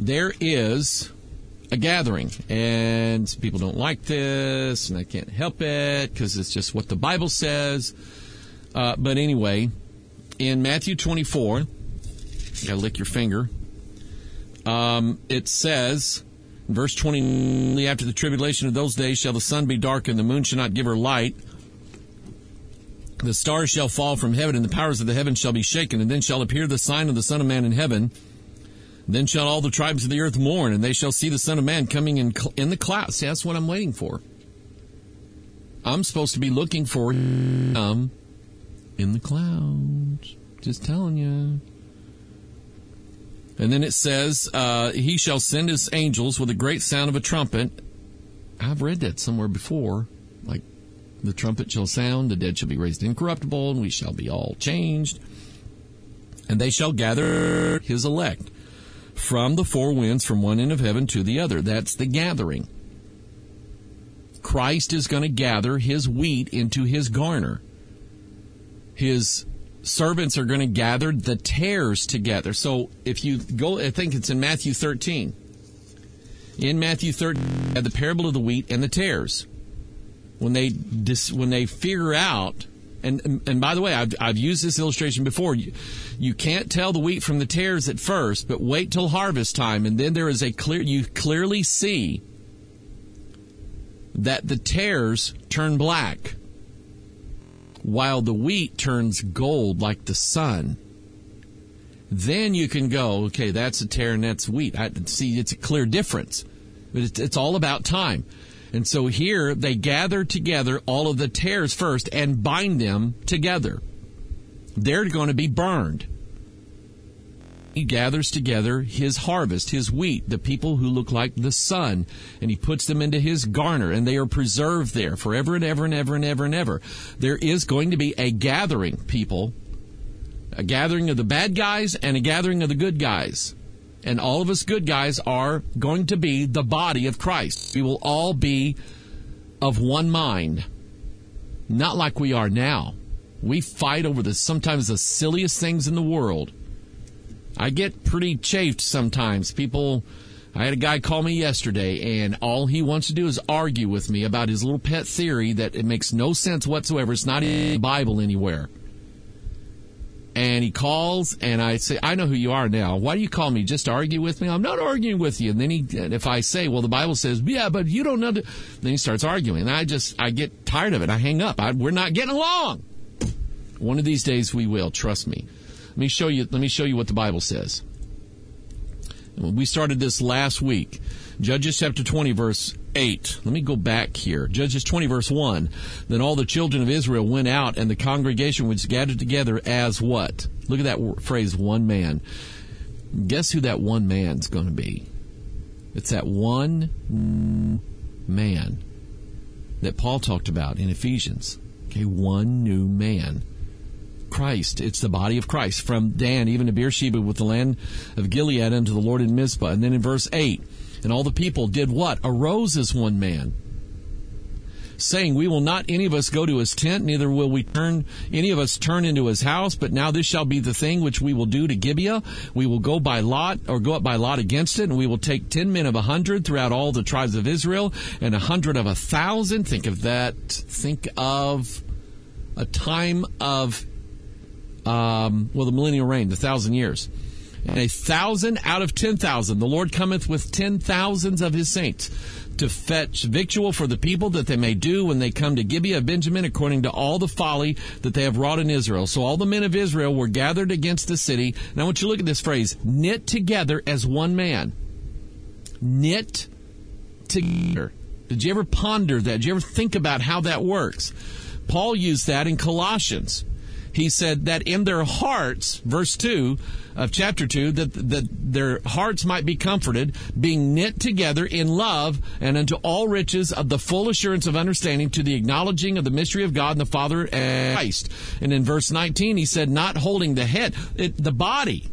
there is a gathering, and people don't like this, and I can't help it because it's just what the Bible says. Uh, but anyway, in Matthew twenty-four, you gotta lick your finger. Um, it says, in verse twenty, after the tribulation of those days shall the sun be darkened, the moon shall not give her light. The stars shall fall from heaven, and the powers of the heavens shall be shaken, and then shall appear the sign of the Son of Man in heaven. Then shall all the tribes of the earth mourn, and they shall see the Son of Man coming in in the clouds. See, that's what I'm waiting for. I'm supposed to be looking for him um, in the clouds. Just telling you. And then it says, uh, he shall send his angels with a great sound of a trumpet. I've read that somewhere before. Like, the trumpet shall sound, the dead shall be raised incorruptible, and we shall be all changed. And they shall gather his elect from the four winds, from one end of heaven to the other. That's the gathering. Christ is going to gather his wheat into his garner. His servants are going to gather the tares together. So if you go, I think it's in Matthew thirteen. In Matthew thirteen, the parable of the wheat and the tares. When they when they figure out, and and by the way, I've I've used this illustration before. You, you can't tell the wheat from the tares at first, but wait till harvest time, and then there is a clear. You clearly see that the tares turn black, while the wheat turns gold like the sun. Then you can go, okay, that's a tare and that's wheat. I see, it's a clear difference, but it's, it's all about time. And so here they gather together all of the tares first and bind them together. They're going to be burned. He gathers together his harvest, his wheat, the people who look like the sun, and he puts them into his garner, and they are preserved there forever and ever and ever and ever and ever. There is going to be a gathering, people, a gathering of the bad guys and a gathering of the good guys. And all of us good guys are going to be the body of Christ. We will all be of one mind. Not like we are now. We fight over the sometimes the silliest things in the world. I get pretty chafed sometimes. People, I had a guy call me yesterday, and all he wants to do is argue with me about his little pet theory that it makes no sense whatsoever. It's not in the Bible anywhere. And he calls, and I say, I know who you are now. Why do you call me? Just to argue with me? I'm not arguing with you. And then he, and if I say, well, the Bible says, yeah, but you don't know. To, then he starts arguing. And I just, I get tired of it. I hang up. I, we're not getting along. One of these days we will. Trust me. Let me show you, let me show you what the Bible says. We started this last week. Judges chapter twenty, verse eight. Let me go back here. Judges twenty, verse one. Then all the children of Israel went out, and the congregation was gathered together as what? Look at that phrase, one man. Guess who that one man's going to be? It's that one man that Paul talked about in Ephesians. Okay, one new man. Christ. It's the body of Christ. From Dan even to Beersheba with the land of Gilead unto the Lord in Mizpah. And then in verse eight, and all the people did what? Arose as one man, saying, we will not any of us go to his tent, neither will we turn any of us turn into his house. But now this shall be the thing which we will do to Gibeah. We will go by lot, or go up by lot against it, and we will take ten men of a hundred throughout all the tribes of Israel, and a hundred of a thousand. Think of that. Think of a time of Um, well, the millennial reign, the thousand years. And a thousand out of ten thousand. The Lord cometh with ten thousands of his saints to fetch victual for the people, that they may do when they come to Gibeah of Benjamin, according to all the folly that they have wrought in Israel. So all the men of Israel were gathered against the city. And I want you to look at this phrase, knit together as one man. Knit together. Did you ever ponder that? Did you ever think about how that works? Paul used that in Colossians. He said that in their hearts, verse two of chapter two, that, that their hearts might be comforted, being knit together in love, and unto all riches of the full assurance of understanding, to the acknowledging of the mystery of God and the Father and Christ. And in verse nineteen, he said, not holding the head. It, the body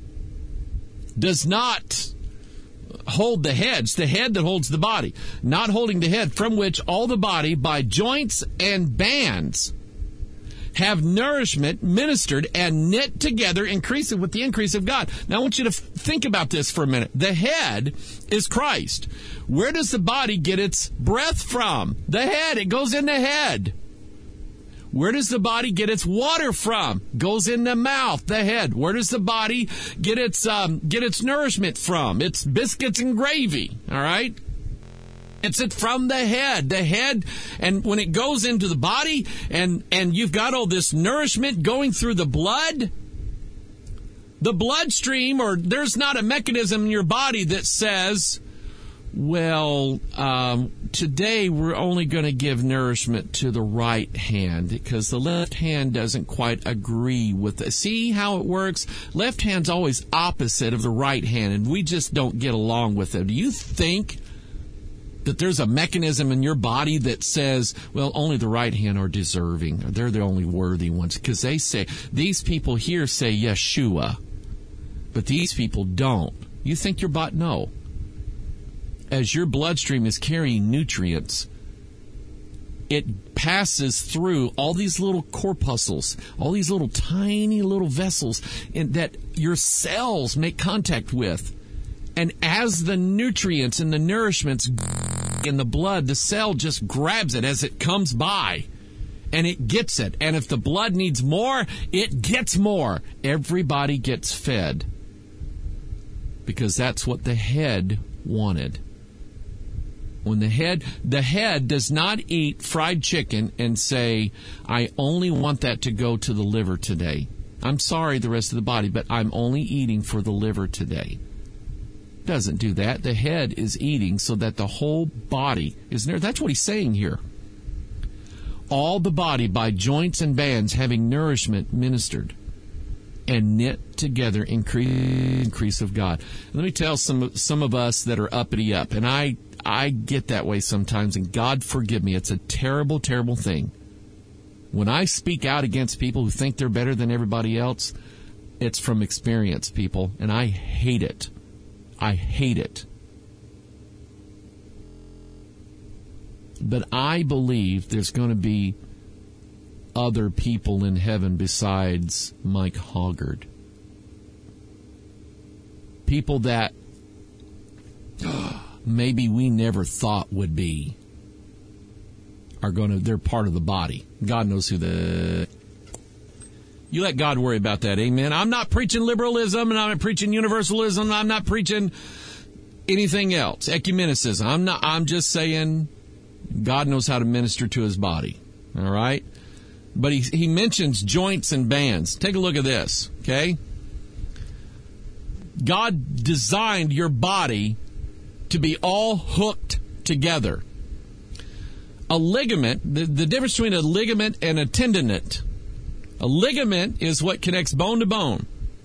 does not hold the head. It's the head that holds the body. Not holding the head, from which all the body by joints and bands have nourishment ministered and knit together, increasing with the increase of God. Now, I want you to f- think about this for a minute. The head is Christ. Where does the body get its breath from? The head. It goes in the head. Where does the body get its water from? Goes in the mouth, the head. Where does the body get its um, get its nourishment from? It's biscuits and gravy, all right? It's it from the head. The head, and when it goes into the body, and, and you've got all this nourishment going through the blood, the bloodstream, or there's not a mechanism in your body that says, well, um, today we're only going to give nourishment to the right hand because the left hand doesn't quite agree with it. See how it works? Left hand's always opposite of the right hand, and we just don't get along with it. Do you think that there's a mechanism in your body that says, well, only the right hand are deserving, or they're the only worthy ones? Because they say, these people here say Yeshua, but these people don't. You think your body? No. As your bloodstream is carrying nutrients, it passes through all these little corpuscles, all these little tiny little vessels in, that your cells make contact with. And as the nutrients and the nourishments in the blood, the cell just grabs it as it comes by, and it gets it. And if the blood needs more, it gets more. Everybody gets fed because that's what the head wanted. When the head, the head does not eat fried chicken and say, I only want that to go to the liver today. I'm sorry, the rest of the body, but I'm only eating for the liver today. Doesn't do that. The head is eating so that the whole body is there. That's what he's saying here. All the body by joints and bands having nourishment ministered and knit together increase, increase of God. Let me tell some some of us that are uppity up, and I I get that way sometimes, and God forgive me. It's a terrible, terrible thing. When I speak out against people who think they're better than everybody else, it's from experience, people, and I hate it. I hate it. But I believe there's going to be other people in heaven besides Mike Hoggard. People that maybe we never thought would be are going to, they're part of the body. God knows who the... You let God worry about that, amen? I'm not preaching liberalism, and I'm not preaching universalism, I'm not preaching anything else, ecumenicism. I'm not. I'm just saying God knows how to minister to his body, all right? But he, he mentions joints and bands. Take a look at this, okay? God designed your body to be all hooked together. A ligament, the, the difference between a ligament and a tendonate. A ligament is what connects bone to bone.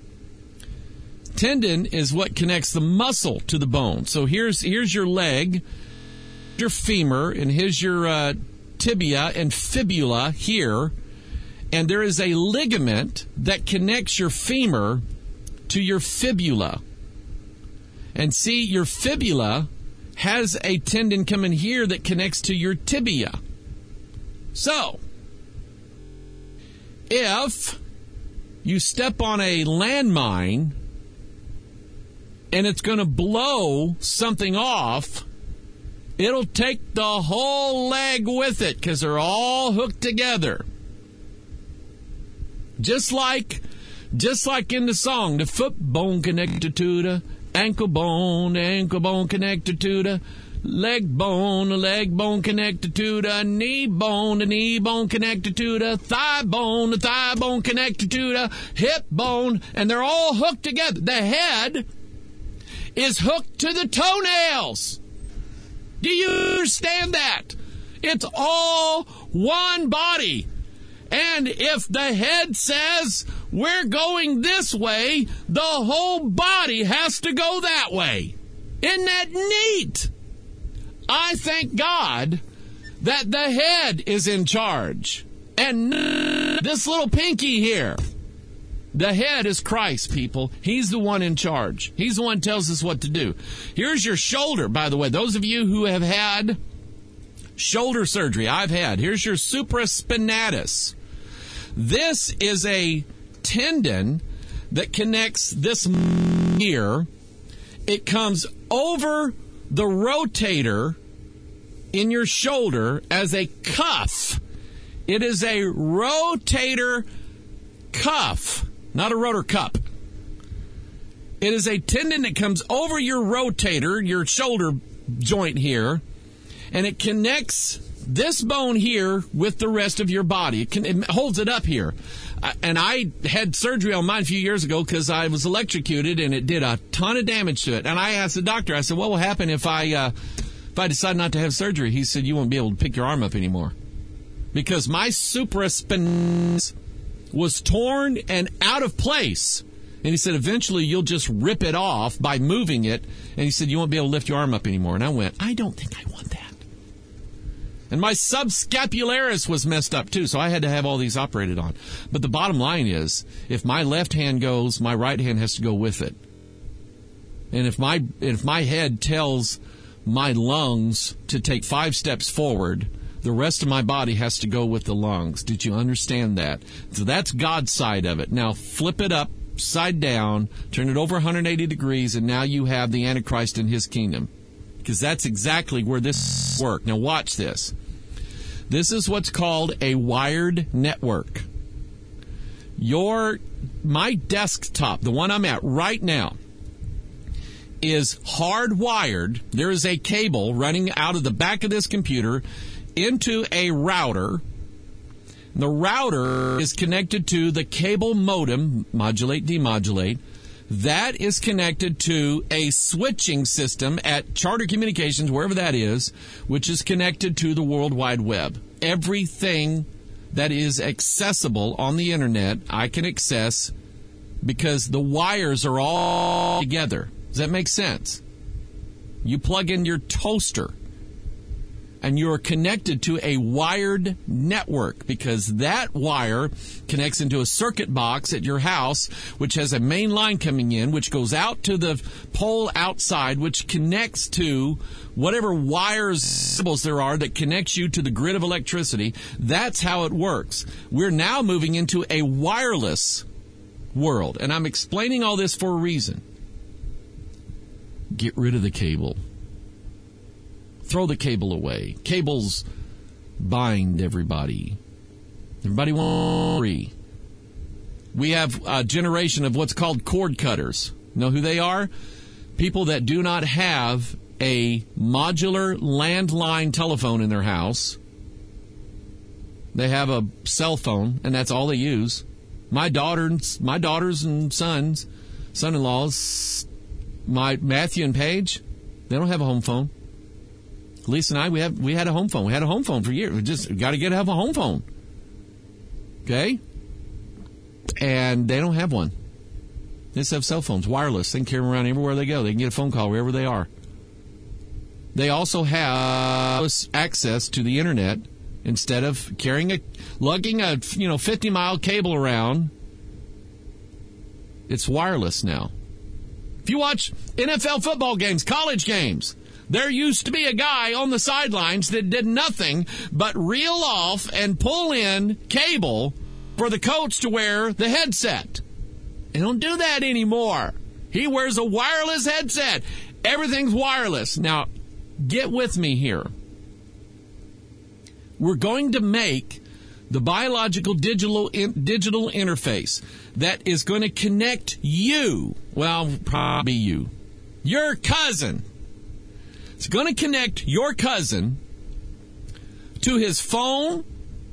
Tendon is what connects the muscle to the bone. So here's here's your leg, your femur, and here's your uh, tibia and fibula here. And there is a ligament that connects your femur to your fibula. And see, your fibula has a tendon coming here that connects to your tibia. So, if you step on a landmine and it's going to blow something off, it'll take the whole leg with it because they're all hooked together. Just like, just like in the song, the foot bone connected to the ankle bone, ankle bone connected to the leg bone, the leg bone connected to the knee bone, the knee bone connected to the thigh bone, the thigh bone connected to the hip bone, and they're all hooked together. The head is hooked to the toenails. Do you understand that? It's all one body. And if the head says we're going this way, the whole body has to go that way. Isn't that neat? I thank God that the head is in charge. And this little pinky here, the head is Christ, people. He's the one in charge. He's the one who tells us what to do. Here's your shoulder, by the way. Those of you who have had shoulder surgery, I've had. Here's your supraspinatus. This is a tendon that connects this here. It comes over the rotator in your shoulder as a cuff. It is a rotator cuff, not a rotor cup. It is a tendon that comes over your rotator, your shoulder joint here, and it connects this bone here with the rest of your body. It, can, it holds it up here. And I had surgery on mine a few years ago because I was electrocuted, and it did a ton of damage to it. And I asked the doctor, I said, what will happen if I uh, if I decide not to have surgery? He said, you won't be able to pick your arm up anymore. Because my supraspinatus was torn and out of place. And he said, eventually you'll just rip it off by moving it. And he said, you won't be able to lift your arm up anymore. And I went, I don't think I want that. And my subscapularis was messed up too, so I had to have all these operated on. But the bottom line is, if my left hand goes, my right hand has to go with it. And if my if my head tells my lungs to take five steps forward, the rest of my body has to go with the lungs. Did you understand that? So that's God's side of it. Now flip it up, side down, turn it over one hundred eighty degrees, and now you have the Antichrist in his kingdom. Because that's exactly where this works. Now watch this. This is what's called a wired network. Your, my desktop, the one I'm at right now, is hardwired. There is a cable running out of the back of this computer into a router. The router is connected to the cable modem, modulate, demodulate. That is connected to a switching system at Charter Communications, wherever that is, which is connected to the World Wide Web. Everything that is accessible on the Internet, I can access because the wires are all together. Does that make sense? You plug in your toaster, and you're connected to a wired network because that wire connects into a circuit box at your house, which has a main line coming in, which goes out to the pole outside, which connects to whatever wires there are that connects you to the grid of electricity. That's how it works. We're now moving into a wireless world, and I'm explaining all this for a reason. Get rid of the cable. Throw the cable away. Cables bind everybody. Everybody wants free. We have a generation of what's called cord cutters. Know who they are? People that do not have a modular landline telephone in their house. They have a cell phone, and that's all they use. My daughters, my daughters and sons, son-in-laws, my Matthew and Paige, they don't have a home phone. Lisa and I, we have we had a home phone. We had a home phone for years. We just got to get to have a home phone. Okay? And they don't have one. They just have cell phones, wireless. They can carry them around everywhere they go. They can get a phone call wherever they are. They also have access to the Internet instead of carrying a, lugging a, you know, fifty mile cable around. It's wireless now. If you watch N F L football games, college games, there used to be a guy on the sidelines that did nothing but reel off and pull in cable for the coach to wear the headset. They don't do that anymore. He wears a wireless headset. Everything's wireless. Now, get with me here. We're going to make the biological digital in, digital interface that is going to connect you, well, probably you, your cousin. It's going to connect your cousin to his phone,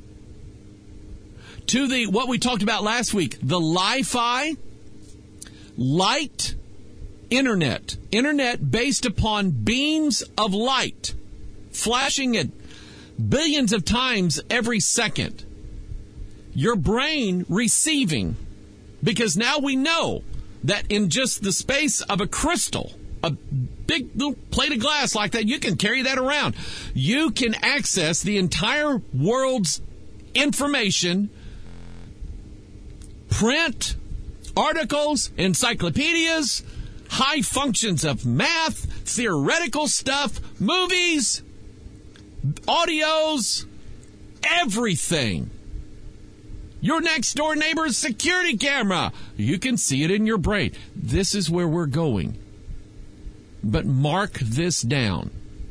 to the, what we talked about last week, the Li-Fi, light, internet. Internet based upon beams of light, flashing at billions of times every second. Your brain receiving, because now we know that in just the space of a crystal, a big little plate of glass like that, you can carry that around. You can access the entire world's information, print, articles, encyclopedias, high functions of math, theoretical stuff, movies, audios, everything. Your next door neighbor's security camera. You can see it in your brain. This is where we're going. But mark this down.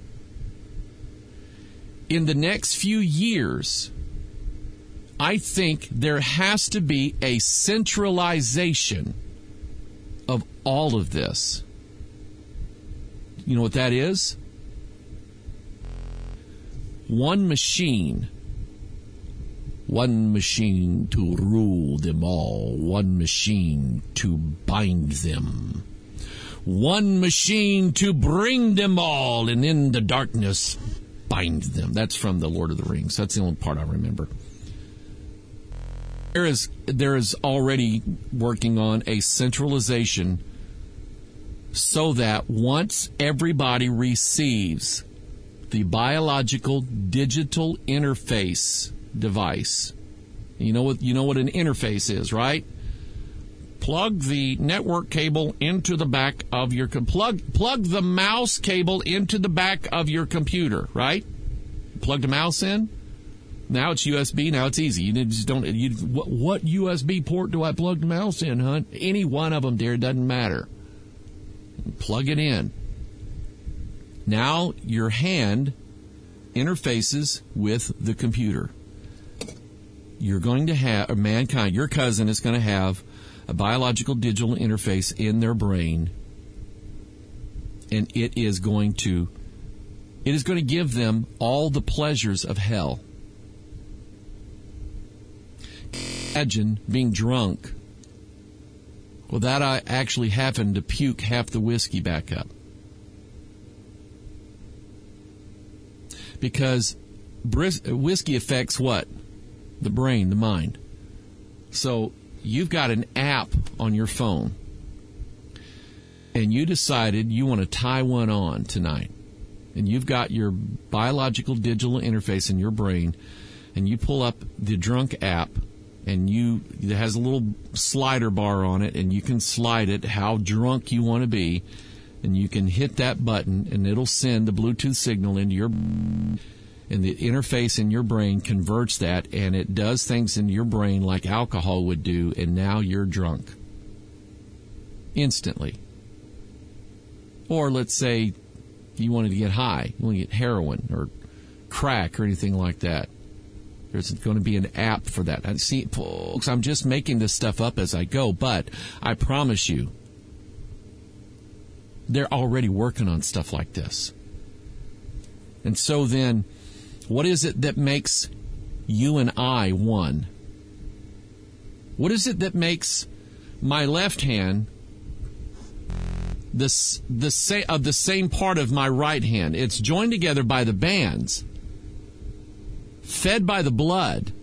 In the next few years, I think there has to be a centralization of all of this. You know what that is? One machine. One machine to rule them all. One machine to bind them. One machine to bring them all, and in the darkness bind them. That's from the Lord of the Rings. That's the only part I remember. There is, there is already working on a centralization so that once everybody receives the biological digital interface device, you know what you know what an interface is, right? Plug the network cable into the back of your plug plug the mouse cable into the back of your computer, right? Plug the mouse in. Now it's U S B. Now it's easy. You just don't. You, what, what U S B port do I plug the mouse in, hon? Any one of them, dear. Doesn't matter. Plug it in. Now your hand interfaces with the computer. You're going to have, or mankind, your cousin is going to have a biological digital interface in their brain, and it is going to, it is going to give them all the pleasures of hell. Imagine being drunk without I actually having to puke half the whiskey back up. Because bris- whiskey affects what? The brain, the mind. So you've got an app on your phone, and you decided you want to tie one on tonight. And you've got your biological digital interface in your brain, and you pull up the drunk app, and you it has a little slider bar on it, and you can slide it how drunk you want to be, and you can hit that button, and it'll send the Bluetooth signal into your, and the interface in your brain converts that, and it does things in your brain like alcohol would do, and now you're drunk instantly. Or let's say you wanted to get high, you want to get heroin or crack or anything like that. There's going to be an app for that. I see, folks, I'm just making this stuff up as I go, but I promise you, they're already working on stuff like this. And so then, what is it that makes you and I one? What is it that makes my left hand the, the sa- of the same part of my right hand? It's joined together by the bands, fed by the blood,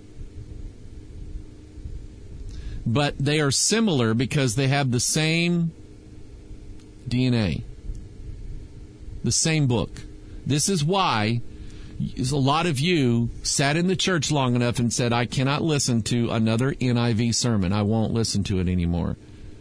but they are similar because they have the same D N A, the same book. This is why a lot of you sat in the church long enough and said, I cannot listen to another N I V sermon. I won't listen to it anymore.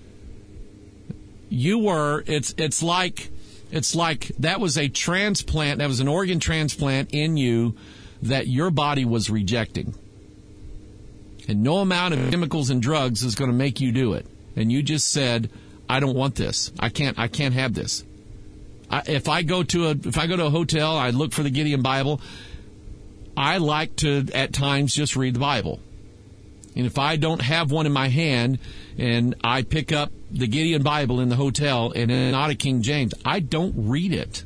You were, it's it's like, it's like that was a transplant, that was an organ transplant in you that your body was rejecting. And no amount of chemicals and drugs is going to make you do it. And you just said, I don't want this. I can't, I can't have this. I, if I go to a, if I go to a hotel, I look for the Gideon Bible. I like to, at times, just read the Bible. And if I don't have one in my hand and I pick up the Gideon Bible in the hotel and it's not a King James, I don't read it.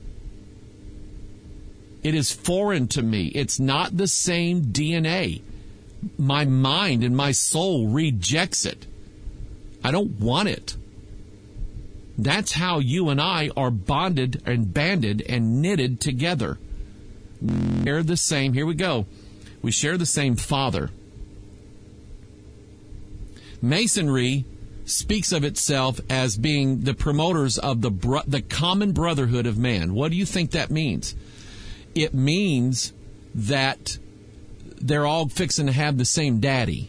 It is foreign to me. It's not the same D N A. My mind and my soul rejects it. I don't want it. That's how you and I are bonded and banded and knitted together. We share the same, here we go. We share the same Father. Masonry speaks of itself as being the promoters of the bro- the common brotherhood of man. What do you think that means? It means that they're all fixing to have the same daddy.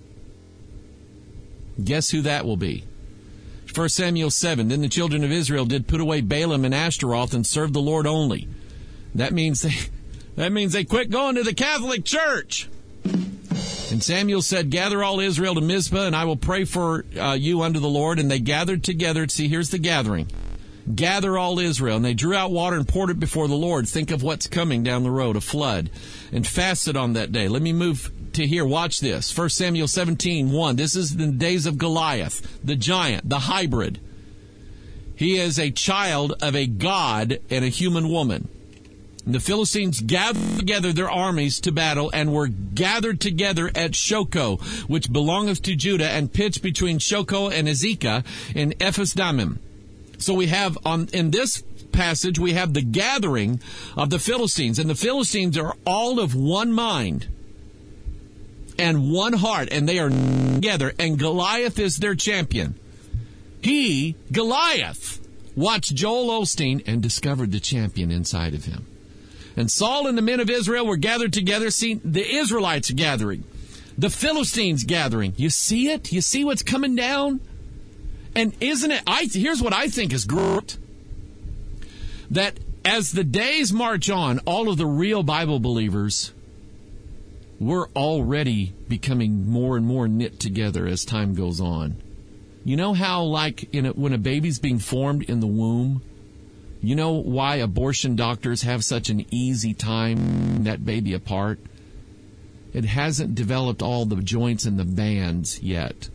Guess who that will be? First Samuel seven, then the children of Israel did put away Balaam and Ashtaroth and served the Lord only. That means they, that means they quit going to the Catholic Church. And Samuel said, gather all Israel to Mizpah, and I will pray for uh, you unto the Lord. And they gathered together. See, here's the gathering. Gather all Israel. And they drew out water and poured it before the Lord. Think of what's coming down the road, a flood. And fasted on that day. Let me move to here. Watch this. First Samuel seventeen, one. This is the days of Goliath, the giant, the hybrid. He is a child of a god and a human woman. And the Philistines gathered together their armies to battle and were gathered together at Shochoh, which belongeth to Judah, and pitched between Shochoh and Azekah in Ephes Dammim. So we have on in this passage, we have the gathering of the Philistines. And the Philistines are all of one mind and one heart, and they are together. And Goliath is their champion. He, Goliath, watched Joel Osteen and discovered the champion inside of him. And Saul and the men of Israel were gathered together. See, the Israelites gathering. The Philistines gathering. You see it? You see what's coming down? And isn't it, I, here's what I think is great. That as the days march on, all of the real Bible believers, we're already becoming more and more knit together as time goes on. You know how, like, in a, when a baby's being formed in the womb, you know why abortion doctors have such an easy time pulling that baby apart? It hasn't developed all the joints and the bands yet.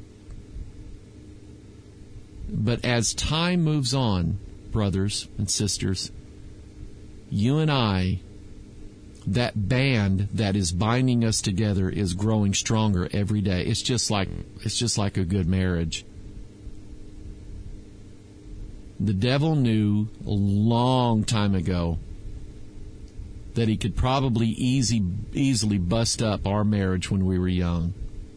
But as time moves on, brothers and sisters, you and I, that band that is binding us together is growing stronger every day. It's just like it's just like a good marriage. The devil knew a long time ago that he could probably easy, easily bust up our marriage when we were young.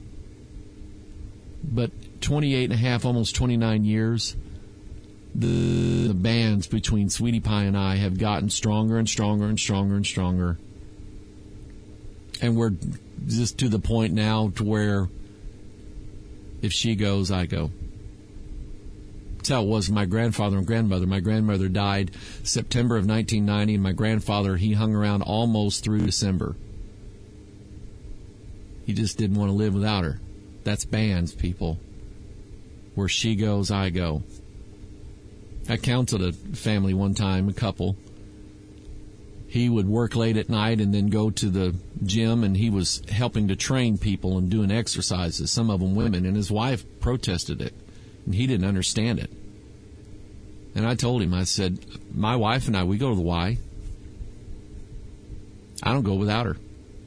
But twenty-eight and a half, almost twenty-nine years, the, the bands between Sweetie Pie and I have gotten stronger and stronger and stronger and stronger. And we're just to the point now to where if she goes, I go. That's how it was with my grandfather and grandmother. My grandmother died September of nineteen ninety, and my grandfather, he hung around almost through December. He just didn't want to live without her. That's bands, people. Where she goes, I go. I counseled a family one time, a couple. He would work late at night and then go to the gym, and he was helping to train people and doing exercises, some of them women, and his wife protested it. And he didn't understand it. And I told him, I said, my wife and I, we go to the Y. I don't go without her.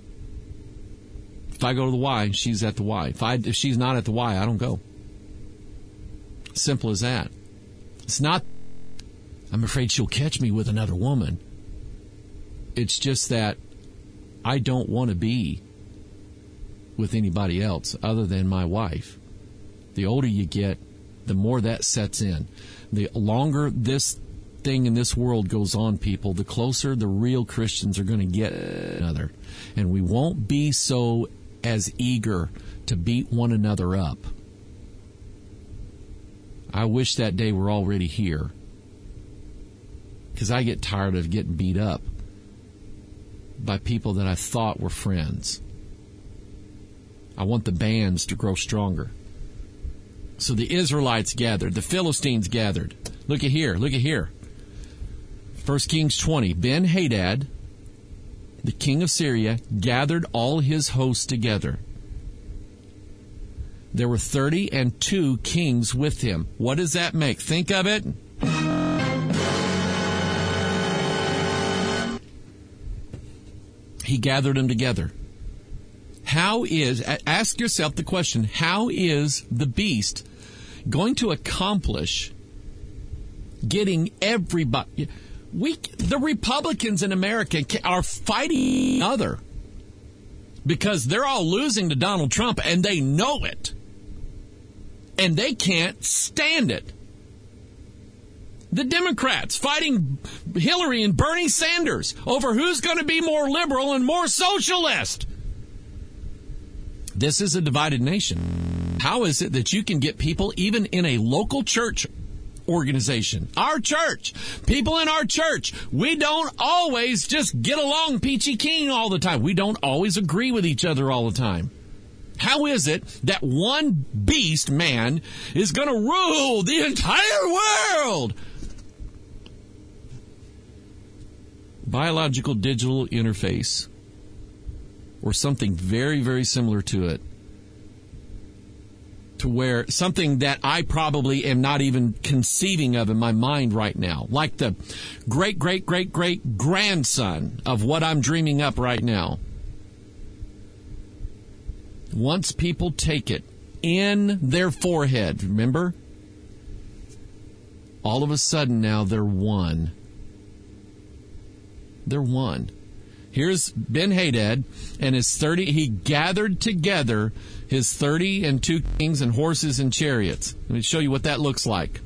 If I go to the Y, she's at the Y. If, I, if she's not at the Y, I don't go. Simple as that. It's not, I'm afraid she'll catch me with another woman. It's just that I don't want to be with anybody else other than my wife. The older you get, the more that sets in. The longer this thing in this world goes on, people, the closer the real Christians are going to get another. And we won't be so as eager to beat one another up. I wish that day were already here. Because I get tired of getting beat up by people that I thought were friends. I want the bands to grow stronger. So the Israelites gathered. The Philistines gathered. Look at here. Look at here. First Kings twenty. Ben-Hadad, the king of Syria, gathered all his hosts together. There were thirty and two kings with him. What does that make? Think of it. He gathered them together. How is, ask yourself the question, how is the beast going to accomplish getting everybody? We, the Republicans in America are fighting each other because they're all losing to Donald Trump, and they know it. And they can't stand it. The Democrats fighting Hillary and Bernie Sanders over who's going to be more liberal and more socialist. This is a divided nation. How is it that you can get people, even in a local church organization, our church, people in our church, we don't always just get along peachy keen all the time. We don't always agree with each other all the time. How is it that one beast man is going to rule the entire world? Biological digital interface, or something very, very similar to it, to where something that I probably am not even conceiving of in my mind right now, like the great, great, great, great grandson of what I'm dreaming up right now. Once people take it in their forehead, remember? All of a sudden now they're one. They're one. Here's Ben-Hadad and his thirty. He gathered together his thirty and two kings and horses and chariots. Let me show you what that looks like.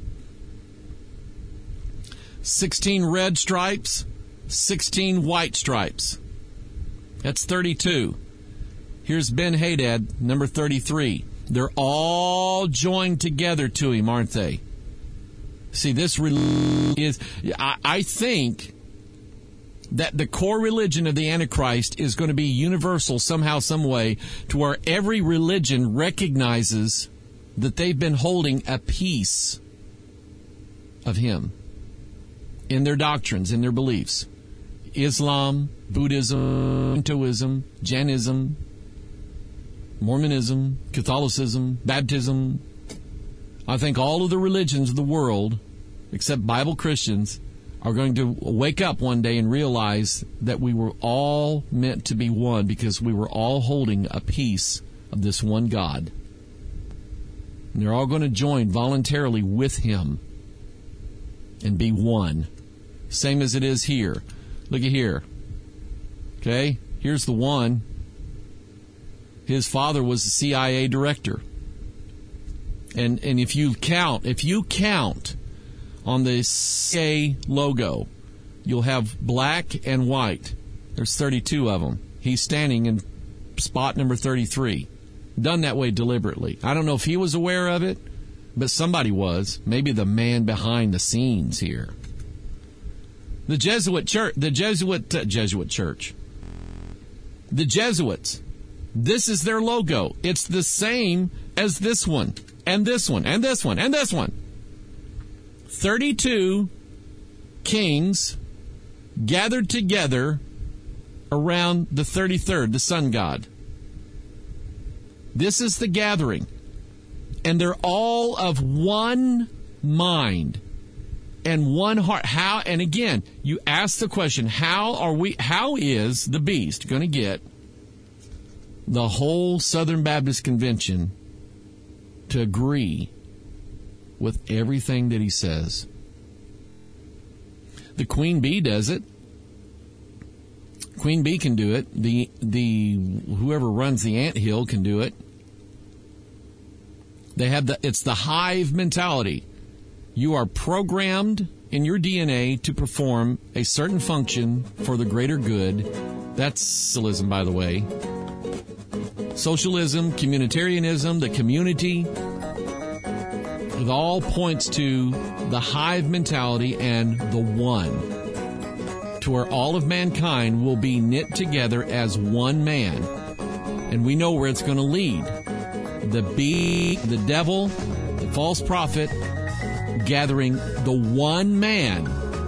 Sixteen red stripes, sixteen white stripes. That's thirty-two. Here's Ben-Hadad, number thirty-three. They're all joined together to him, aren't they? See, this is, I, I think that the core religion of the Antichrist is going to be universal somehow, some way, to where every religion recognizes that they've been holding a piece of him in their doctrines, in their beliefs. Islam, Buddhism, Shintoism, Jainism, Mormonism, Catholicism, Baptism. I think all of the religions of the world, except Bible Christians, are going to wake up one day and realize that we were all meant to be one because we were all holding a piece of this one God. And they're all going to join voluntarily with him and be one. Same as it is here. Look at here. Okay? Here's the one. His father was the C I A director. And and if you count, if you count on the C I A logo, you'll have black and white. There's thirty-two of them. He's standing in spot number thirty-three. Done that way deliberately. I don't know if he was aware of it, but somebody was. Maybe the man behind the scenes here. The Jesuit church, the Jesuit uh, Jesuit church. The Jesuits. This is their logo. It's the same as this one, and this one, and this one, and this one. thirty-two kings gathered together around the thirty-third, the sun god. This is the gathering. And they're all of one mind and one heart. How, and again, you ask the question, how are we, how is the beast going to get the whole Southern Baptist Convention to agree with everything that he says? The Queen Bee does it. Queen Bee can do it. The the whoever runs the anthill can do it. They have the it's the hive mentality. You are programmed in your D N A to perform a certain function for the greater good. That's socialism, by the way. Socialism, communitarianism, the community. It all points to the hive mentality and the one, to where all of mankind will be knit together as one man. And we know where it's going to lead. The bee, the devil, the false prophet, gathering the one man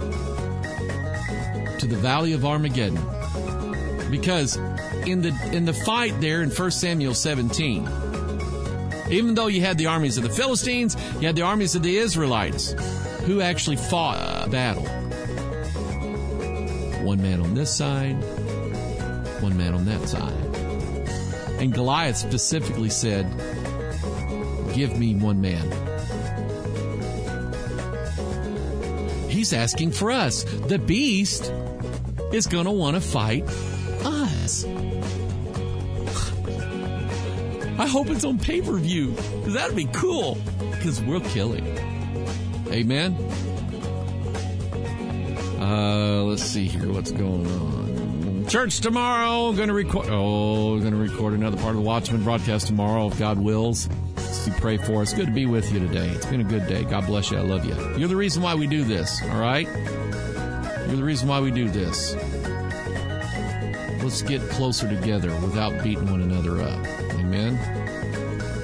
to the valley of Armageddon. Because in the in the fight there in First Samuel seventeen, even though you had the armies of the Philistines, you had the armies of the Israelites, who actually fought a battle. One man on this side, one man on that side. And Goliath specifically said, give me one man. He's asking for us. The beast is going to want to fight us. I hope it's on pay-per-view, because that would be cool, because we'll kill him. Amen? Uh, let's see here. What's going on? Church tomorrow. Going to record. Oh, going to record another part of the Watchman broadcast tomorrow, if God wills. So you pray for us. Good to be with you today. It's been a good day. God bless you. I love you. You're the reason why we do this, all right? You're the reason why we do this. let's get closer together without beating one another up. Amen?